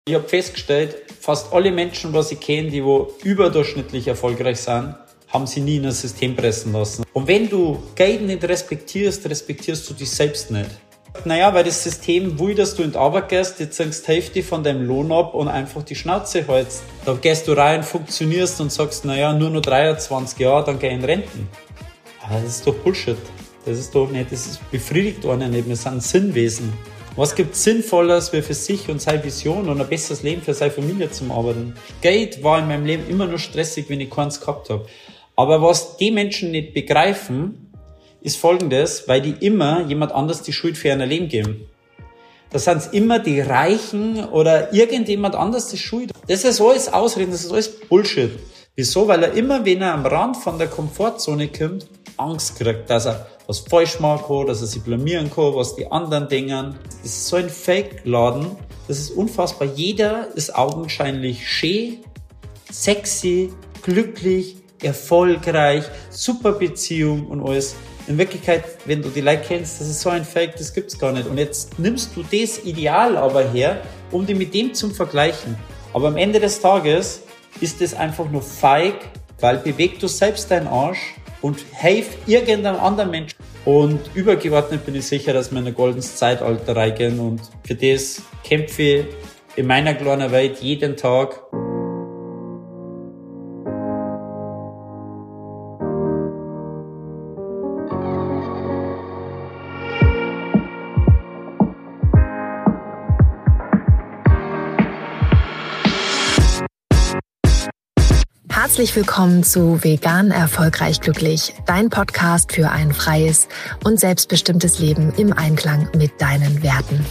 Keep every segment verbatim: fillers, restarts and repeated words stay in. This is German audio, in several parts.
Ich habe festgestellt, fast alle Menschen, was ich kenne, die wo überdurchschnittlich erfolgreich sind, haben sie nie in ein System pressen lassen. Und wenn du Geld nicht respektierst, respektierst du dich selbst nicht. Naja, weil das System will, dass du in die Arbeit gehst, jetzt ziehst die Hälfte von deinem Lohn ab und einfach die Schnauze hältst. Da gehst du rein, funktionierst und sagst, naja, nur noch dreiundzwanzig Jahre, dann geh ich in Renten. Aber das ist doch Bullshit. Das ist doch nicht, das ist befriedigt einen nicht. Wir sind Sinnwesen. Was gibt Sinnvolles wie für sich und seine Vision und ein besseres Leben für seine Familie zum Arbeiten? Geld war in meinem Leben immer nur stressig, wenn ich keins gehabt habe. Aber was die Menschen nicht begreifen, ist Folgendes, weil die immer jemand anders die Schuld für ihr Leben geben. Da sind es immer die Reichen oder irgendjemand anders die Schuld. Das ist alles Ausreden, das ist alles Bullshit. Wieso? Weil er immer, wenn er am Rand von der Komfortzone kommt, Angst kriegt, dass er was falsch machen kann, dass er sich blamieren kann, was die anderen denken. Das ist so ein Fake-Laden, das ist unfassbar. Jeder ist augenscheinlich schön, sexy, glücklich, erfolgreich, super Beziehung und alles. In Wirklichkeit, wenn du die Leute kennst, das ist so ein Fake, das gibt's gar nicht. Und jetzt nimmst du das Ideal aber her, um dich mit dem zu vergleichen. Aber am Ende des Tages ist das einfach nur feig, weil beweg du selbst deinen Arsch und hilf irgendeinem anderen Menschen. Und übergeordnet bin ich sicher, dass wir in ein goldenes Zeitalter reingehen. Und für das kämpfe ich in meiner kleinen Welt jeden Tag. Herzlich willkommen zu Vegan Erfolgreich Glücklich, dein Podcast für ein freies und selbstbestimmtes Leben im Einklang mit deinen Werten.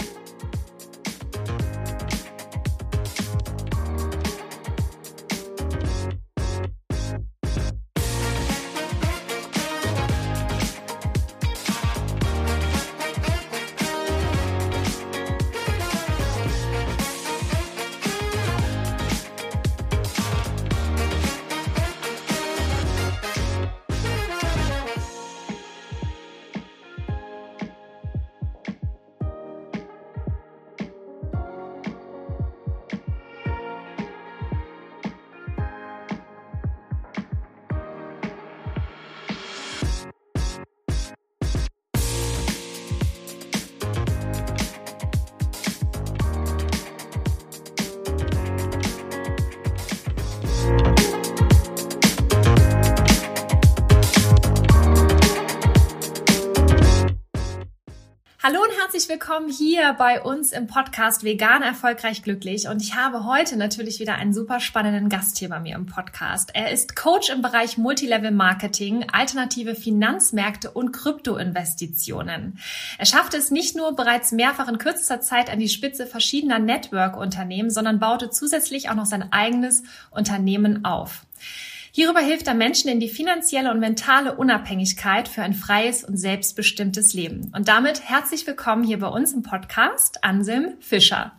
Hallo und herzlich willkommen hier bei uns im Podcast Vegan Erfolgreich Glücklich. Und ich habe heute natürlich wieder einen super spannenden Gast hier bei mir im Podcast. Er ist Coach im Bereich Multilevel Marketing, alternative Finanzmärkte und Kryptoinvestitionen. Er schaffte es nicht nur bereits mehrfach in kürzester Zeit an die Spitze verschiedener Network-Unternehmen, sondern baute zusätzlich auch noch sein eigenes Unternehmen auf. Hierüber hilft er Menschen in die finanzielle und mentale Unabhängigkeit für ein freies und selbstbestimmtes Leben. Und damit herzlich willkommen hier bei uns im Podcast, Anselm Fischer.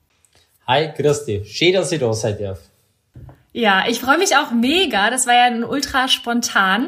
Hi, grüß dich. Schön, dass ich da sein darf. Ja, ich freue mich auch mega. Das war ja ein ultra spontan.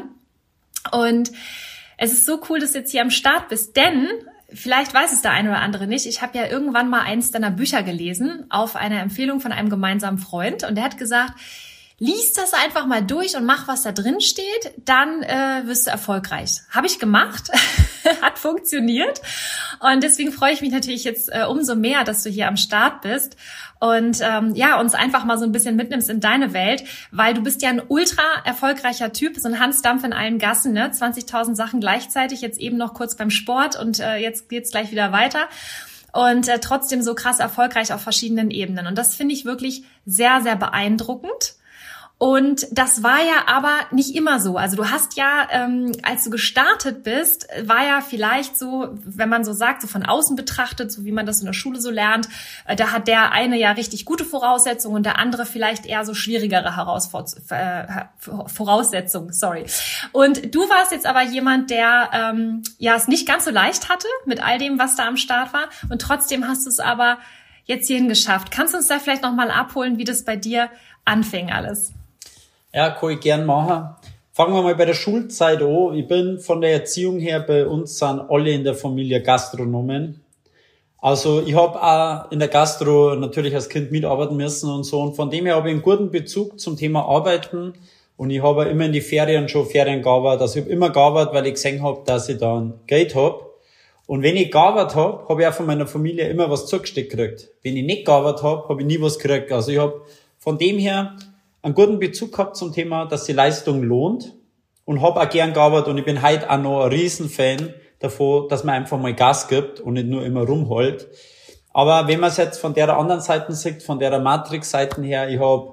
Und es ist so cool, dass du jetzt hier am Start bist, denn vielleicht weiß es der eine oder andere nicht. Ich habe ja irgendwann mal eins deiner Bücher gelesen auf eine Empfehlung von einem gemeinsamen Freund. Und der hat gesagt, lies das einfach mal durch und mach, was da drin steht, dann äh, wirst du erfolgreich. Habe ich gemacht, hat funktioniert und deswegen freue ich mich natürlich jetzt äh, umso mehr, dass du hier am Start bist und ähm, ja, uns einfach mal so ein bisschen mitnimmst in deine Welt, weil du bist ja ein ultra erfolgreicher Typ, so ein Hans Dampf in allen Gassen, ne? zwanzigtausend Sachen gleichzeitig, jetzt eben noch kurz beim Sport und äh, jetzt geht's gleich wieder weiter. Und äh, trotzdem so krass erfolgreich auf verschiedenen Ebenen. Und das finde ich wirklich sehr, sehr beeindruckend. Und das war ja aber nicht immer so. Also du hast ja, ähm, als du gestartet bist, war ja vielleicht so, wenn man so sagt, so von außen betrachtet, so wie man das in der Schule so lernt, äh, da hat der eine ja richtig gute Voraussetzungen und der andere vielleicht eher so schwierigere Herausfor- äh, Voraussetzungen. Sorry. Und du warst jetzt aber jemand, der ähm, ja es nicht ganz so leicht hatte mit all dem, was da am Start war. Und trotzdem hast du es aber jetzt hierhin geschafft. Kannst du uns da vielleicht nochmal abholen, wie das bei dir anfing alles? Ja, kann ich gern machen. Fangen wir mal bei der Schulzeit an. Ich bin von der Erziehung her, bei uns sind alle in der Familie Gastronomen. Also ich habe auch in der Gastro natürlich als Kind mitarbeiten müssen und so. Und von dem her habe ich einen guten Bezug zum Thema Arbeiten. Und ich habe immer in die Ferien schon Ferien gearbeitet. Also ich habe immer gearbeitet, weil ich gesehen habe, dass ich dann Geld habe. Und wenn ich gearbeitet habe, habe ich auch von meiner Familie immer was zugesteckt gekriegt. Wenn ich nicht gearbeitet habe, habe ich nie was gekriegt. Also ich habe von dem her einen guten Bezug gehabt zum Thema, dass die Leistung lohnt. Und habe auch gern gearbeitet. Und ich bin heute auch noch ein Riesenfan davon, dass man einfach mal Gas gibt und nicht nur immer rumholt. Aber wenn man es jetzt von der anderen Seite sieht, von der Matrix-Seite her, ich habe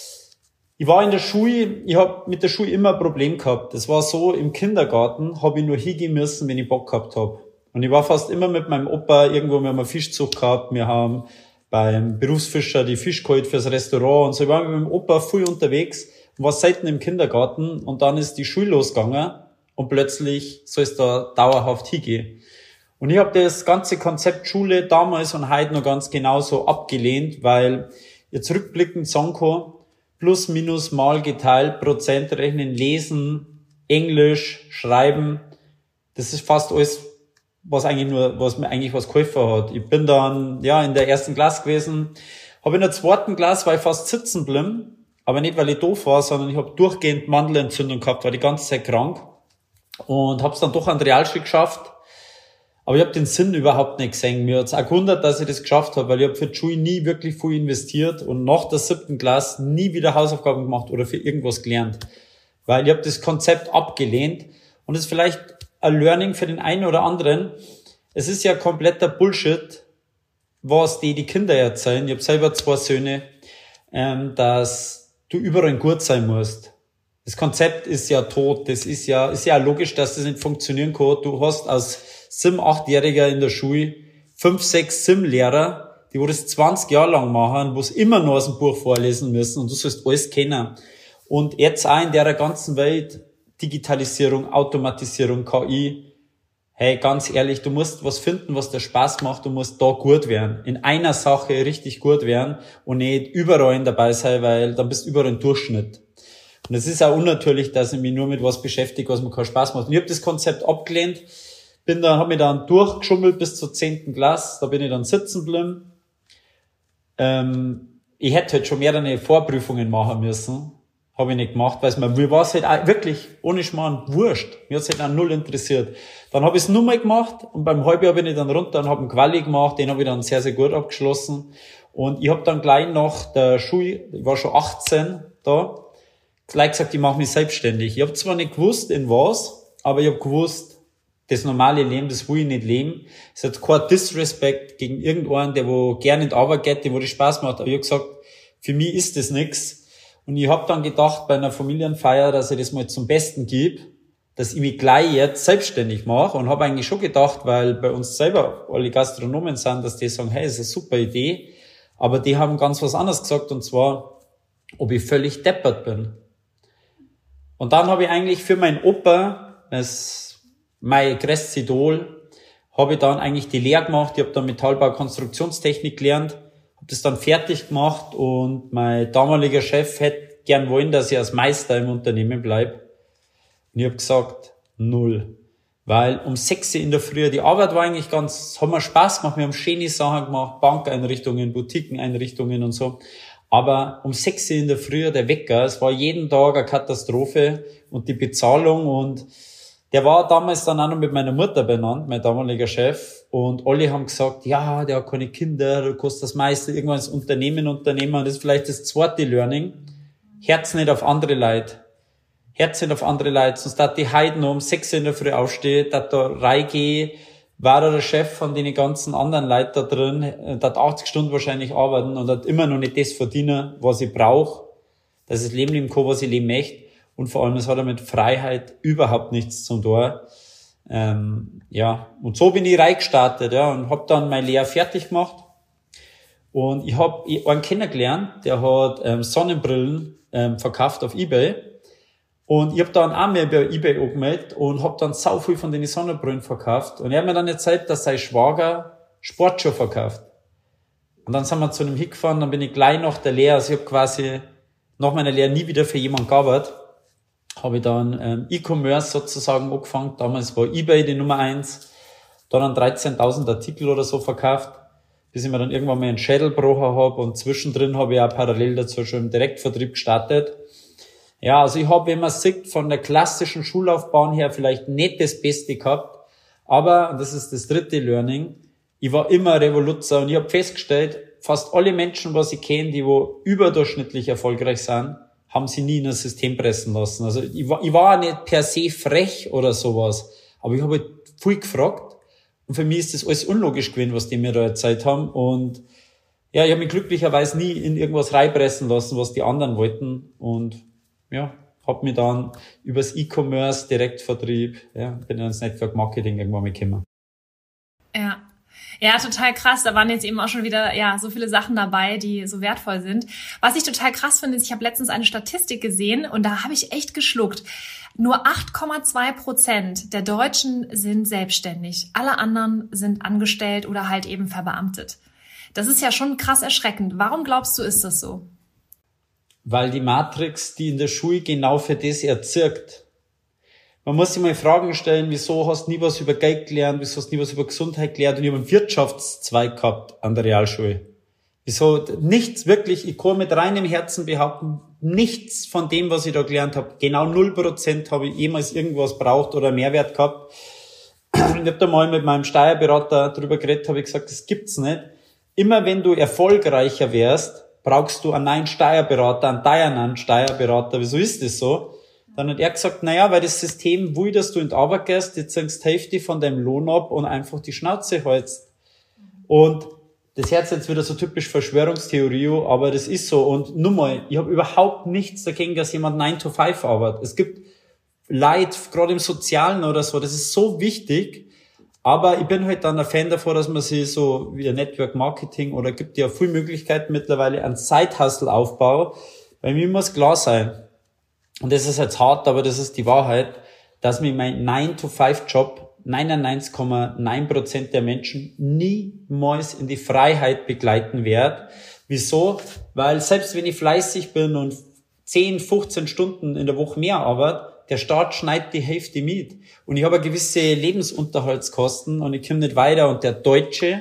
Ich war in der Schule, ich habe mit der Schule immer ein Problem gehabt. Das war so, im Kindergarten habe ich nur hingehen müssen, wenn ich Bock gehabt habe. Und ich war fast immer mit meinem Opa irgendwo, wir haben eine Fischzucht gehabt, wir haben beim Berufsfischer die Fisch geholt fürs Restaurant und so. Ich war mit meinem Opa viel unterwegs und war selten im Kindergarten und dann ist die Schule losgegangen und plötzlich soll es da dauerhaft hingehen. Und ich habe das ganze Konzept Schule damals und heute noch ganz genauso abgelehnt, weil jetzt rückblickend sagen kann, plus, minus, mal, geteilt, Prozent rechnen, lesen, Englisch, schreiben. Das ist fast alles, was eigentlich nur, was mir eigentlich was geholfen hat. Ich bin dann, ja, in der ersten Klasse gewesen. Habe in der zweiten Klasse, war ich fast sitzen geblieben. Aber nicht, weil ich doof war, sondern ich habe durchgehend Mandelentzündung gehabt, war die ganze Zeit krank. Und habe es dann doch an die Realschule geschafft. Aber ich habe den Sinn überhaupt nicht gesehen. Mir hat es auch gewundert, dass ich das geschafft habe, weil ich habe für die Schule nie wirklich viel investiert und nach der siebten Klasse nie wieder Hausaufgaben gemacht oder für irgendwas gelernt. Weil ich habe das Konzept abgelehnt und es ist vielleicht ein Learning für den einen oder anderen. Es ist ja kompletter Bullshit, was die die Kinder erzählen. Ich habe selber zwei Söhne, ähm, dass du überall gut sein musst. Das Konzept ist ja tot. Das ist ja ist ja logisch, dass das nicht funktionieren kann. Du hast als sieben-, achtjähriger in der Schule fünf, sechs Sim-Lehrer, die wo das zwanzig Jahre lang machen, wo es immer nur aus dem Buch vorlesen müssen und du sollst alles kennen. Und jetzt auch in der ganzen Welt, Digitalisierung, Automatisierung, K I, hey, ganz ehrlich, du musst was finden, was dir Spaß macht, du musst da gut werden. In einer Sache richtig gut werden und nicht überall dabei sein, weil dann bist du überall im Durchschnitt. Und es ist auch unnatürlich, dass ich mich nur mit was beschäftige, was mir keinen Spaß macht. Und ich habe das Konzept abgelehnt, bin da, habe mich dann durchgeschummelt bis zur zehnten Klasse, da bin ich dann sitzen geblieben. Ähm, ich hätte halt schon mehrere Vorprüfungen machen müssen, habe ich nicht gemacht, weil es mir, mir war es halt auch wirklich, ohne Schmarrn, wurscht. Mir hat es halt auch null interessiert. Dann habe ich es nur mal gemacht und beim Halbjahr bin ich dann runter und habe einen Quali gemacht, den habe ich dann sehr, sehr gut abgeschlossen. Und ich habe dann gleich nach der Schule, ich war schon achtzehn da, gleich gesagt, ich mache mich selbstständig. Ich habe zwar nicht gewusst, in was, aber ich habe gewusst, das normale Leben, das will ich nicht leben. Es hat kein Disrespect gegen irgendeinen, der wo gerne in die Arbeit geht, der wo das Spaß macht. Aber ich habe gesagt, für mich ist das nix. Und ich habe dann gedacht, bei einer Familienfeier, dass ich das mal zum Besten gebe, dass ich mich gleich jetzt selbstständig mache. Und habe eigentlich schon gedacht, weil bei uns selber alle Gastronomen sind, dass die sagen, hey, das ist eine super Idee. Aber die haben ganz was anderes gesagt, und zwar, ob ich völlig deppert bin. Und dann habe ich eigentlich für meinen Opa, das mein größtes Idol, habe ich dann eigentlich die Lehre gemacht. Ich habe dann Metallbau, Konstruktionstechnik gelernt, habe das dann fertig gemacht und mein damaliger Chef hätte gern wollen, dass ich als Meister im Unternehmen bleibe. Und ich habe gesagt, null. Weil um sechs Uhr in der Früh, die Arbeit war eigentlich ganz, haben mir Spaß gemacht, wir haben schöne Sachen gemacht, Bankeinrichtungen, Boutiqueneinrichtungen und so. Aber um sechs Uhr in der Früh der Wecker, es war jeden Tag eine Katastrophe und die Bezahlung, und der war damals dann auch noch mit meiner Mutter benannt, mein damaliger Chef. Und alle haben gesagt, ja, der hat keine Kinder, du kannst das meiste irgendwann ins Unternehmen unternehmen. Und das ist vielleicht das zweite Learning. Herz nicht auf andere Leute. Herz nicht auf andere Leute. Sonst hat die Heiden um sechs Uhr in der Früh aufstehen, dat da reingehe, war er der Chef von den ganzen anderen Leuten da drin, hat achtzig Stunden wahrscheinlich arbeiten und hat immer noch nicht das verdienen, was ich brauche, dass ich das Leben leben kann, was ich leben möchte. Und vor allem, es hat ja mit Freiheit überhaupt nichts zu tun. Ähm, ja, und so bin ich reingestartet, ja, und habe dann meine Lehre fertig gemacht. Und ich habe einen kennengelernt, der hat ähm, Sonnenbrillen ähm, verkauft auf eBay. Und ich habe dann auch mehr bei eBay angemeldet und habe dann sau viel von den Sonnenbrillen verkauft. Und er hat mir dann erzählt, dass sein Schwager Sportschuhe verkauft. Und dann sind wir zu einem hingefahren, dann bin ich gleich nach der Lehre, also ich habe quasi nach meiner Lehre nie wieder für jemanden gearbeitet. Habe ich dann ähm, E-Commerce sozusagen angefangen. Damals war eBay die Nummer eins. Dann an dreizehntausend Artikel oder so verkauft. bis ich mir dann irgendwann mal einen Schädelbruch habe und zwischendrin habe ich auch parallel dazu schon im Direktvertrieb gestartet. Ja, also ich habe, wenn man sieht, von der klassischen Schullaufbahn her vielleicht nicht das Beste gehabt, aber, und das ist das dritte Learning, ich war immer Revoluzer und ich habe festgestellt, fast alle Menschen, was ich kenne, die wo überdurchschnittlich erfolgreich sind, haben sie nie in ein System pressen lassen. Also ich war, ich war nicht per se frech oder sowas, aber ich habe halt viel gefragt und für mich ist das alles unlogisch gewesen, was die mir da erzählt haben und ja, ich habe mich glücklicherweise nie in irgendwas reinpressen lassen, was die anderen wollten und ja, habe mich dann übers E-Commerce, Direktvertrieb, ja, bin dann ins Network Marketing irgendwann mal gekommen. Ja. Ja, total krass. Da waren jetzt eben auch schon wieder ja so viele Sachen dabei, die so wertvoll sind. Was ich total krass finde, ist, ich habe letztens eine Statistik gesehen und da habe ich echt geschluckt. Nur acht Komma zwei Prozent der Deutschen sind selbstständig. Alle anderen sind angestellt oder halt eben verbeamtet. Das ist ja schon krass erschreckend. Warum glaubst du, ist das so? Weil die Matrix, die in der Schule genau für das erzirkt. Man muss sich mal Fragen stellen, wieso hast du nie was über Geld gelernt, wieso hast du nie was über Gesundheit gelernt und ich habe einen Wirtschaftszweig gehabt an der Realschule. Wieso nichts wirklich, ich kann mit reinem Herzen behaupten, nichts von dem, was ich da gelernt habe, genau null Prozent habe ich jemals irgendwas braucht oder Mehrwert gehabt. Ich habe da mal mit meinem Steuerberater drüber geredet, habe ich gesagt, das gibt's nicht. Immer wenn du erfolgreicher wärst, brauchst du einen neuen Steuerberater, einen deinen Steuerberater. Wieso ist das so? Dann hat er gesagt, naja, weil das System will, dass du in die Arbeit gehst, jetzt ziehst die Hälfte von deinem Lohn ab und einfach die Schnauze hältst. Und das hört jetzt wieder so typisch Verschwörungstheorie, aber das ist so. Und nur mal, ich habe überhaupt nichts dagegen, dass jemand nine to five arbeitet. Es gibt Leid, gerade im Sozialen oder so, das ist so wichtig. Aber ich bin halt dann ein Fan davor, dass man sich so wie ein Network Marketing oder gibt ja viele Möglichkeiten mittlerweile einen Side-Hustle-Aufbau. Bei mir muss klar sein, und das ist jetzt hart, aber das ist die Wahrheit, dass mir mein nine to five Job neunundneunzig Komma neun Prozent der Menschen niemals in die Freiheit begleiten wird. Wieso? Weil selbst wenn ich fleißig bin und zehn, fünfzehn Stunden in der Woche mehr arbeite, der Staat schneidet die Hälfte mit. Und ich habe gewisse Lebensunterhaltskosten und ich komme nicht weiter. Und der Deutsche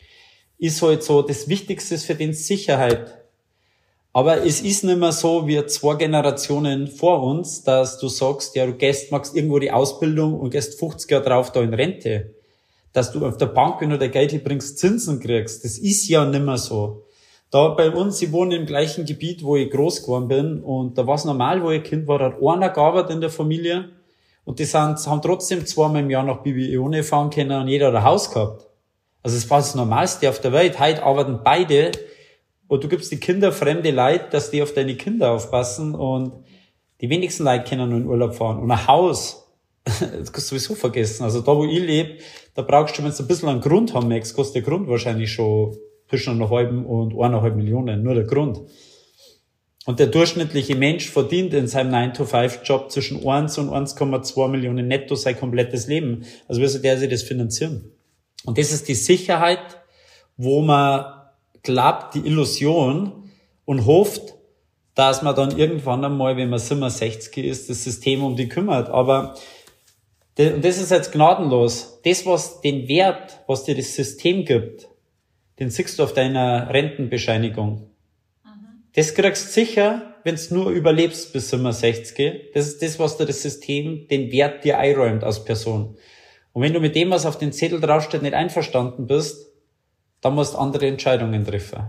ist halt so, das Wichtigste ist für den Sicherheit. Aber es ist nicht mehr so wie zwei Generationen vor uns, dass du sagst, ja, du gehst, machst irgendwo die Ausbildung und gehst fünfzig Jahre drauf da in Rente. Dass du auf der Bank, wenn du dein Geld bringst, Zinsen kriegst. Das ist ja nicht mehr so. Da bei uns, ich wohne im gleichen Gebiet, wo ich groß geworden bin und da war es normal, wo ich Kind war, da hat einer gearbeitet in der Familie und die sind, haben trotzdem zweimal im Jahr nach Bibione fahren können und jeder hat ein Haus gehabt. Also es war das Normalste auf der Welt. Heute arbeiten beide und du gibst die Kinder fremde Leute, dass die auf deine Kinder aufpassen und die wenigsten Leute können nur in Urlaub fahren. Und ein Haus, das kannst du sowieso vergessen. Also da, wo ich lebe, da brauchst du, wenn du ein bisschen einen Grund haben möchtest, kostet der Grund wahrscheinlich schon zwischen einer halben und eineinhalb Millionen, nur der Grund. Und der durchschnittliche Mensch verdient in seinem nine to five Job zwischen eins und eins Komma zwei Millionen netto sein komplettes Leben. Also wie soll der sich das finanzieren? Und das ist die Sicherheit, wo man glaubt, die Illusion und hofft, dass man dann irgendwann einmal, wenn man siebenundsechzig ist, das System um die kümmert. Aber und das ist jetzt gnadenlos. Das, was den Wert, was dir das System gibt, den siehst du auf deiner Rentenbescheinigung. Mhm. Das kriegst du sicher, wenn du nur überlebst bis siebenundsechzig. Das ist das, was dir das System, den Wert dir einräumt als Person. Und wenn du mit dem, was auf den Zettel draufsteht, nicht einverstanden bist, dann musst du andere Entscheidungen treffen.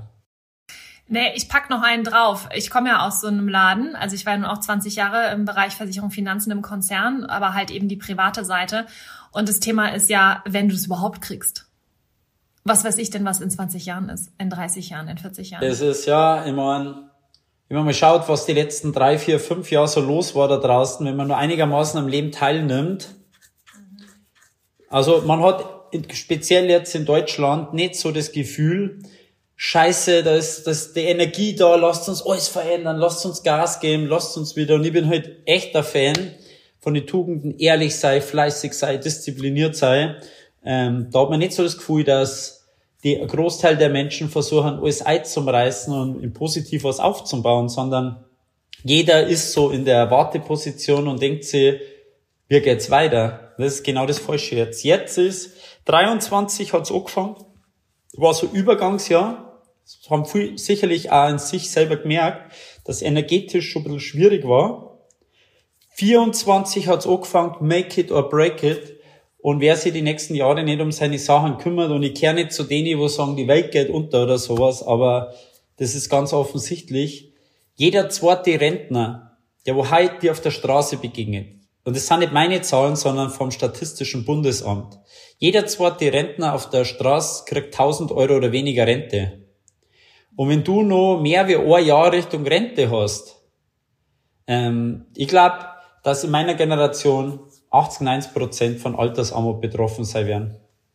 Nee, ich pack noch einen drauf. Ich komme ja aus so einem Laden. Also ich war ja nun auch zwanzig Jahre im Bereich Versicherung, Finanzen im Konzern, aber halt eben die private Seite. Und das Thema ist ja, wenn du es überhaupt kriegst. Was weiß ich denn, was in zwanzig Jahren ist, in dreißig Jahren, in vierzig Jahren? Das ist ja, ich meine, wenn man mal schaut, was die letzten drei, vier, fünf Jahre so los war da draußen, wenn man nur einigermaßen am Leben teilnimmt. Mhm. Also man hat speziell jetzt in Deutschland nicht so das Gefühl, Scheiße, da ist, da ist die Energie da, lasst uns alles verändern, lasst uns Gas geben, lasst uns wieder. Und ich bin halt echter Fan von den Tugenden, ehrlich sei, fleißig sei, diszipliniert sei. Ähm, da hat man nicht so das Gefühl, dass die ein Großteil der Menschen versuchen, alles einzureißen und im Positiv was aufzubauen, sondern jeder ist so in der Warteposition und denkt sich, wie geht's weiter? Das ist genau das Falsche jetzt. Jetzt ist dreiundzwanzig hat's angefangen war so Übergangsjahr. Das haben viele sicherlich auch in sich selber gemerkt, dass energetisch schon ein bisschen schwierig war. vierundzwanzig hat's angefangen, make it or break it. Und wer sich die nächsten Jahre nicht um seine Sachen kümmert, und ich kehre nicht zu denen, wo sagen, die Welt geht unter oder sowas, aber das ist ganz offensichtlich. Jeder zweite Rentner, der wo heute dir auf der Straße begegnet, und das sind nicht meine Zahlen, sondern vom Statistischen Bundesamt. Jeder zweite Rentner auf der Straße kriegt tausend Euro oder weniger Rente. Und wenn du noch mehr wie ein Jahr Richtung Rente hast, ähm, ich glaube, dass in meiner Generation achtzig, neunzig Prozent von Altersarmut betroffen sein werden.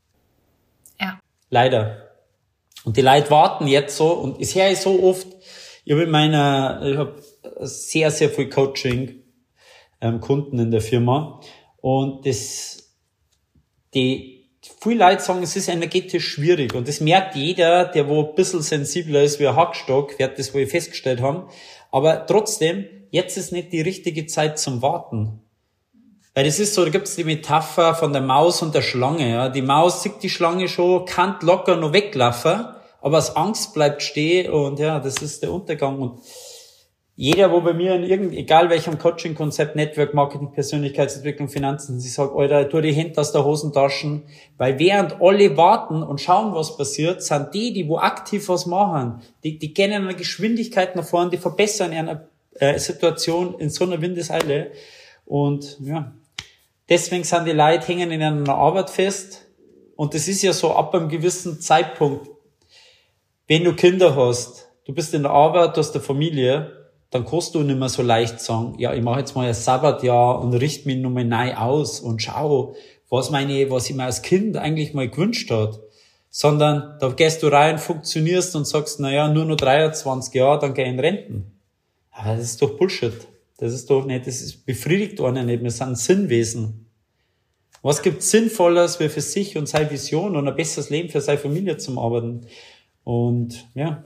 Ja. Leider. Und die Leute warten jetzt so, und ich höre so oft, ich habe in meiner, ich habe sehr, sehr viel Coaching, ähm, Kunden in der Firma, und das, die, viele Leute sagen, es ist energetisch schwierig, und das merkt jeder, der wo ein bisschen sensibler ist wie ein Hackstock, wird das wohl festgestellt haben, aber trotzdem, jetzt ist nicht die richtige Zeit zum Warten. Weil das ist so, da gibt's die Metapher von der Maus und der Schlange. Ja. Die Maus sieht die Schlange schon, kann locker noch weglaufen, aber aus Angst bleibt stehen, und ja, das ist der Untergang. Und jeder, wo bei mir in irgend, egal welchem Coaching-Konzept, Network, Marketing, Persönlichkeitsentwicklung, Finanzen, sie sagt, Alter, tu die Hände aus der Hosentaschen, weil während alle warten und schauen, was passiert, sind die, die wo aktiv was machen, die, die gehen in einer Geschwindigkeit nach vorne, die verbessern eine äh, Situation in so einer Windeseile. Und ja, deswegen sind die Leute hängen in einer Arbeit fest. Und das ist ja so ab einem gewissen Zeitpunkt. Wenn du Kinder hast, du bist in der Arbeit, du hast eine Familie, dann kannst du nicht mehr so leicht sagen, ja, ich mache jetzt mal ein Sabbatjahr und richte mich nochmal neu aus und schau, was meine, was ich mir als Kind eigentlich mal gewünscht hat. Sondern da gehst du rein, funktionierst und sagst, na ja, nur noch dreiundzwanzig Jahre, dann geh ich in Renten. Aber das ist doch Bullshit. Das ist doch nicht, das ist befriedigt einen nicht. Wir sind Sinnwesen. Was gibt Sinnvolles wie für sich und seine Vision und ein besseres Leben für seine Familie zum Arbeiten? Und, ja.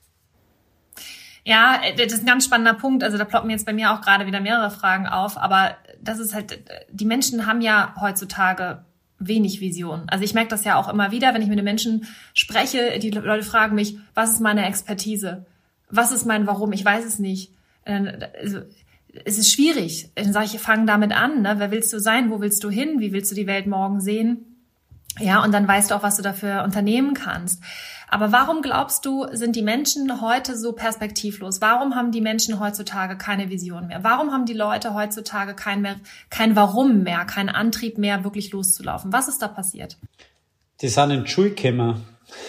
Ja, das ist ein ganz spannender Punkt. Also da ploppen jetzt bei mir auch gerade wieder mehrere Fragen auf. Aber das ist halt, die Menschen haben ja heutzutage wenig Vision. Also ich merke das ja auch immer wieder, wenn ich mit den Menschen spreche. Die Leute fragen mich, was ist meine Expertise? Was ist mein Warum? Ich weiß es nicht. Also, es ist schwierig. Dann sage ich, fang damit an. Ne? Wer willst du sein? Wo willst du hin? Wie willst du die Welt morgen sehen? Ja, und dann weißt du auch, was du dafür unternehmen kannst. Aber warum glaubst du, sind die Menschen heute so perspektivlos? Warum haben die Menschen heutzutage keine Vision mehr? Warum haben die Leute heutzutage kein mehr, kein Warum mehr, keinen Antrieb mehr, wirklich loszulaufen? Was ist da passiert? Die sind in die Schule gekommen.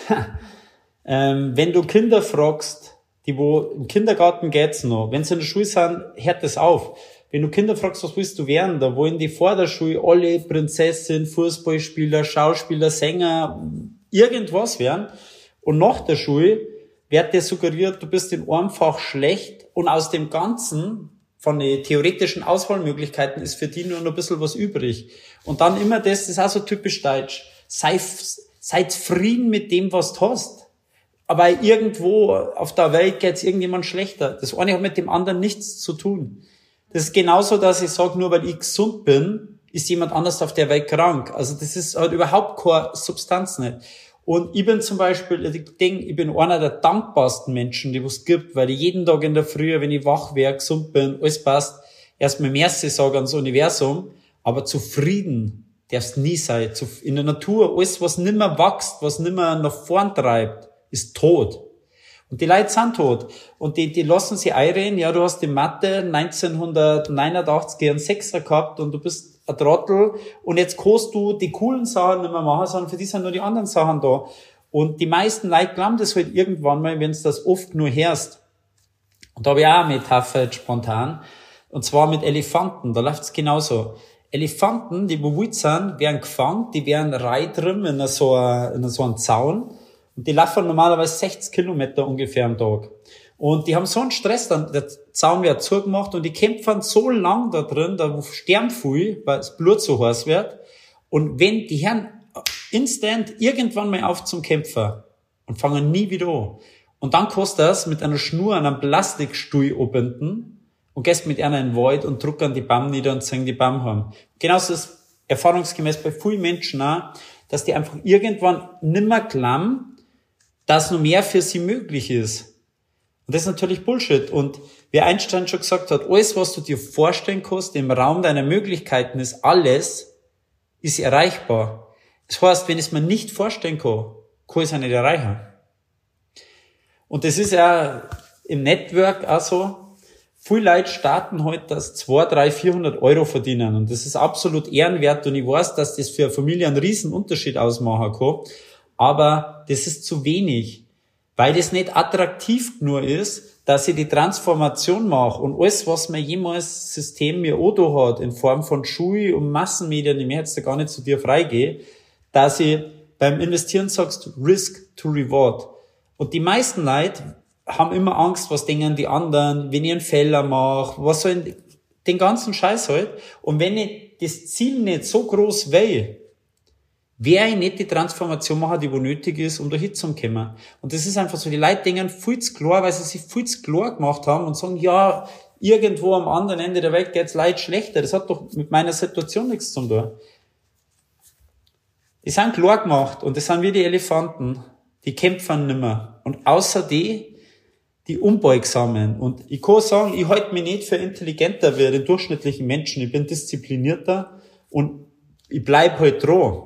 ähm, wenn du Kinder fragst, die wo im Kindergarten geht's noch, wenn sie in der Schule sind, hört das auf. Wenn du Kinder fragst, was willst du werden, da wollen die vor der Schule alle Prinzessin, Fußballspieler, Schauspieler, Sänger, irgendwas werden. Und nach der Schule wird dir suggeriert, du bist in einem Fach schlecht, und aus dem Ganzen, von den theoretischen Auswahlmöglichkeiten, ist für die nur noch ein bisschen was übrig. Und dann immer das, das ist auch so typisch deutsch. Sei, sei zufrieden mit dem, was du hast. Aber irgendwo auf der Welt geht's irgendjemand schlechter. Das eine hat mit dem anderen nichts zu tun. Das ist genauso, dass ich sage, nur weil ich gesund bin, ist jemand anders auf der Welt krank. Also das ist halt überhaupt keine Substanz nicht. Und ich bin zum Beispiel, ich denke, ich bin einer der dankbarsten Menschen, die es gibt, weil ich jeden Tag in der Früh, wenn ich wach wäre, gesund bin, alles passt, erstmal Merci sage ans Universum, aber zufrieden darfst nie sein. In der Natur, alles, was nimmer wächst, was nimmer nach vorn treibt, ist tot. Und die Leute sind tot. Und die, die lassen sich einreden, ja, du hast in Mathe neunzehnhundertneunundachtzig einen Sechser gehabt und du bist ein Trottel, und jetzt kannst du die coolen Sachen nicht mehr machen, sondern für die sind nur die anderen Sachen da. Und die meisten Leute glauben das halt irgendwann mal, wenn du das oft nur hörst. Und da habe ich auch eine Metapher jetzt spontan, und zwar mit Elefanten, da läuft's genauso. Elefanten, die wo wild sind, werden gefangen, die werden reitrim in so einen so einen Zaun, und die laufen normalerweise sechzig Kilometer ungefähr am Tag. Und die haben so einen Stress, dann der Zaun wird zugemacht, und die kämpfen so lang da drin, da sterben viel, weil das Blut so heiß wird. Und wenn die hören instant irgendwann mal auf zum Kämpfen und fangen nie wieder an. Und dann kannst du das mit einer Schnur an einem Plastikstuhl abbinden und gehst mit einer in den Wald und drückst an die Baum nieder und ziehen die Baum heim. Genauso ist erfahrungsgemäß bei vielen Menschen auch, dass die einfach irgendwann nimmer glauben, dass noch mehr für sie möglich ist. Und das ist natürlich Bullshit. Und wie Einstein schon gesagt hat, alles, was du dir vorstellen kannst, im Raum deiner Möglichkeiten ist alles, ist erreichbar. Das heißt, wenn ich es mir nicht vorstellen kann, kann ich es auch nicht erreichen. Und das ist ja im Network auch so. Viele Leute starten heute, halt, dass zweihundert, dreihundert, vierhundert Euro verdienen. Und das ist absolut ehrenwert. Und ich weiß, dass das für eine Familie einen riesen Unterschied ausmachen kann. Aber das ist zu wenig. Weil das nicht attraktiv genug ist, dass ich die Transformation mache. Und alles, was mir jemals das System mir auch hat, in Form von Schule und Massenmedien, ich möchte jetzt da gar nicht zu dir freigehen, dass ich beim Investieren sagst, Risk to Reward. Und die meisten Leute haben immer Angst, was denken die anderen, wenn ich einen Fehler mache, was soll den ganzen Scheiß halt. Und wenn ich das Ziel nicht so groß will, werde ich nicht die Transformation machen, die wo nötig ist, um da hinzukommen. Und das ist einfach so, die Leute denken viel zu klar, weil sie sich viel zu klar gemacht haben und sagen, ja, irgendwo am anderen Ende der Welt geht's Leid schlechter. Das hat doch mit meiner Situation nichts zu tun. Die sind klar gemacht und das sind wie die Elefanten, die kämpfen nimmer. Und außer die, die Unbeugsamen. Und ich kann sagen, ich halte mich nicht für intelligenter wie den durchschnittlichen Menschen. Ich bin disziplinierter und ich bleib halt dran.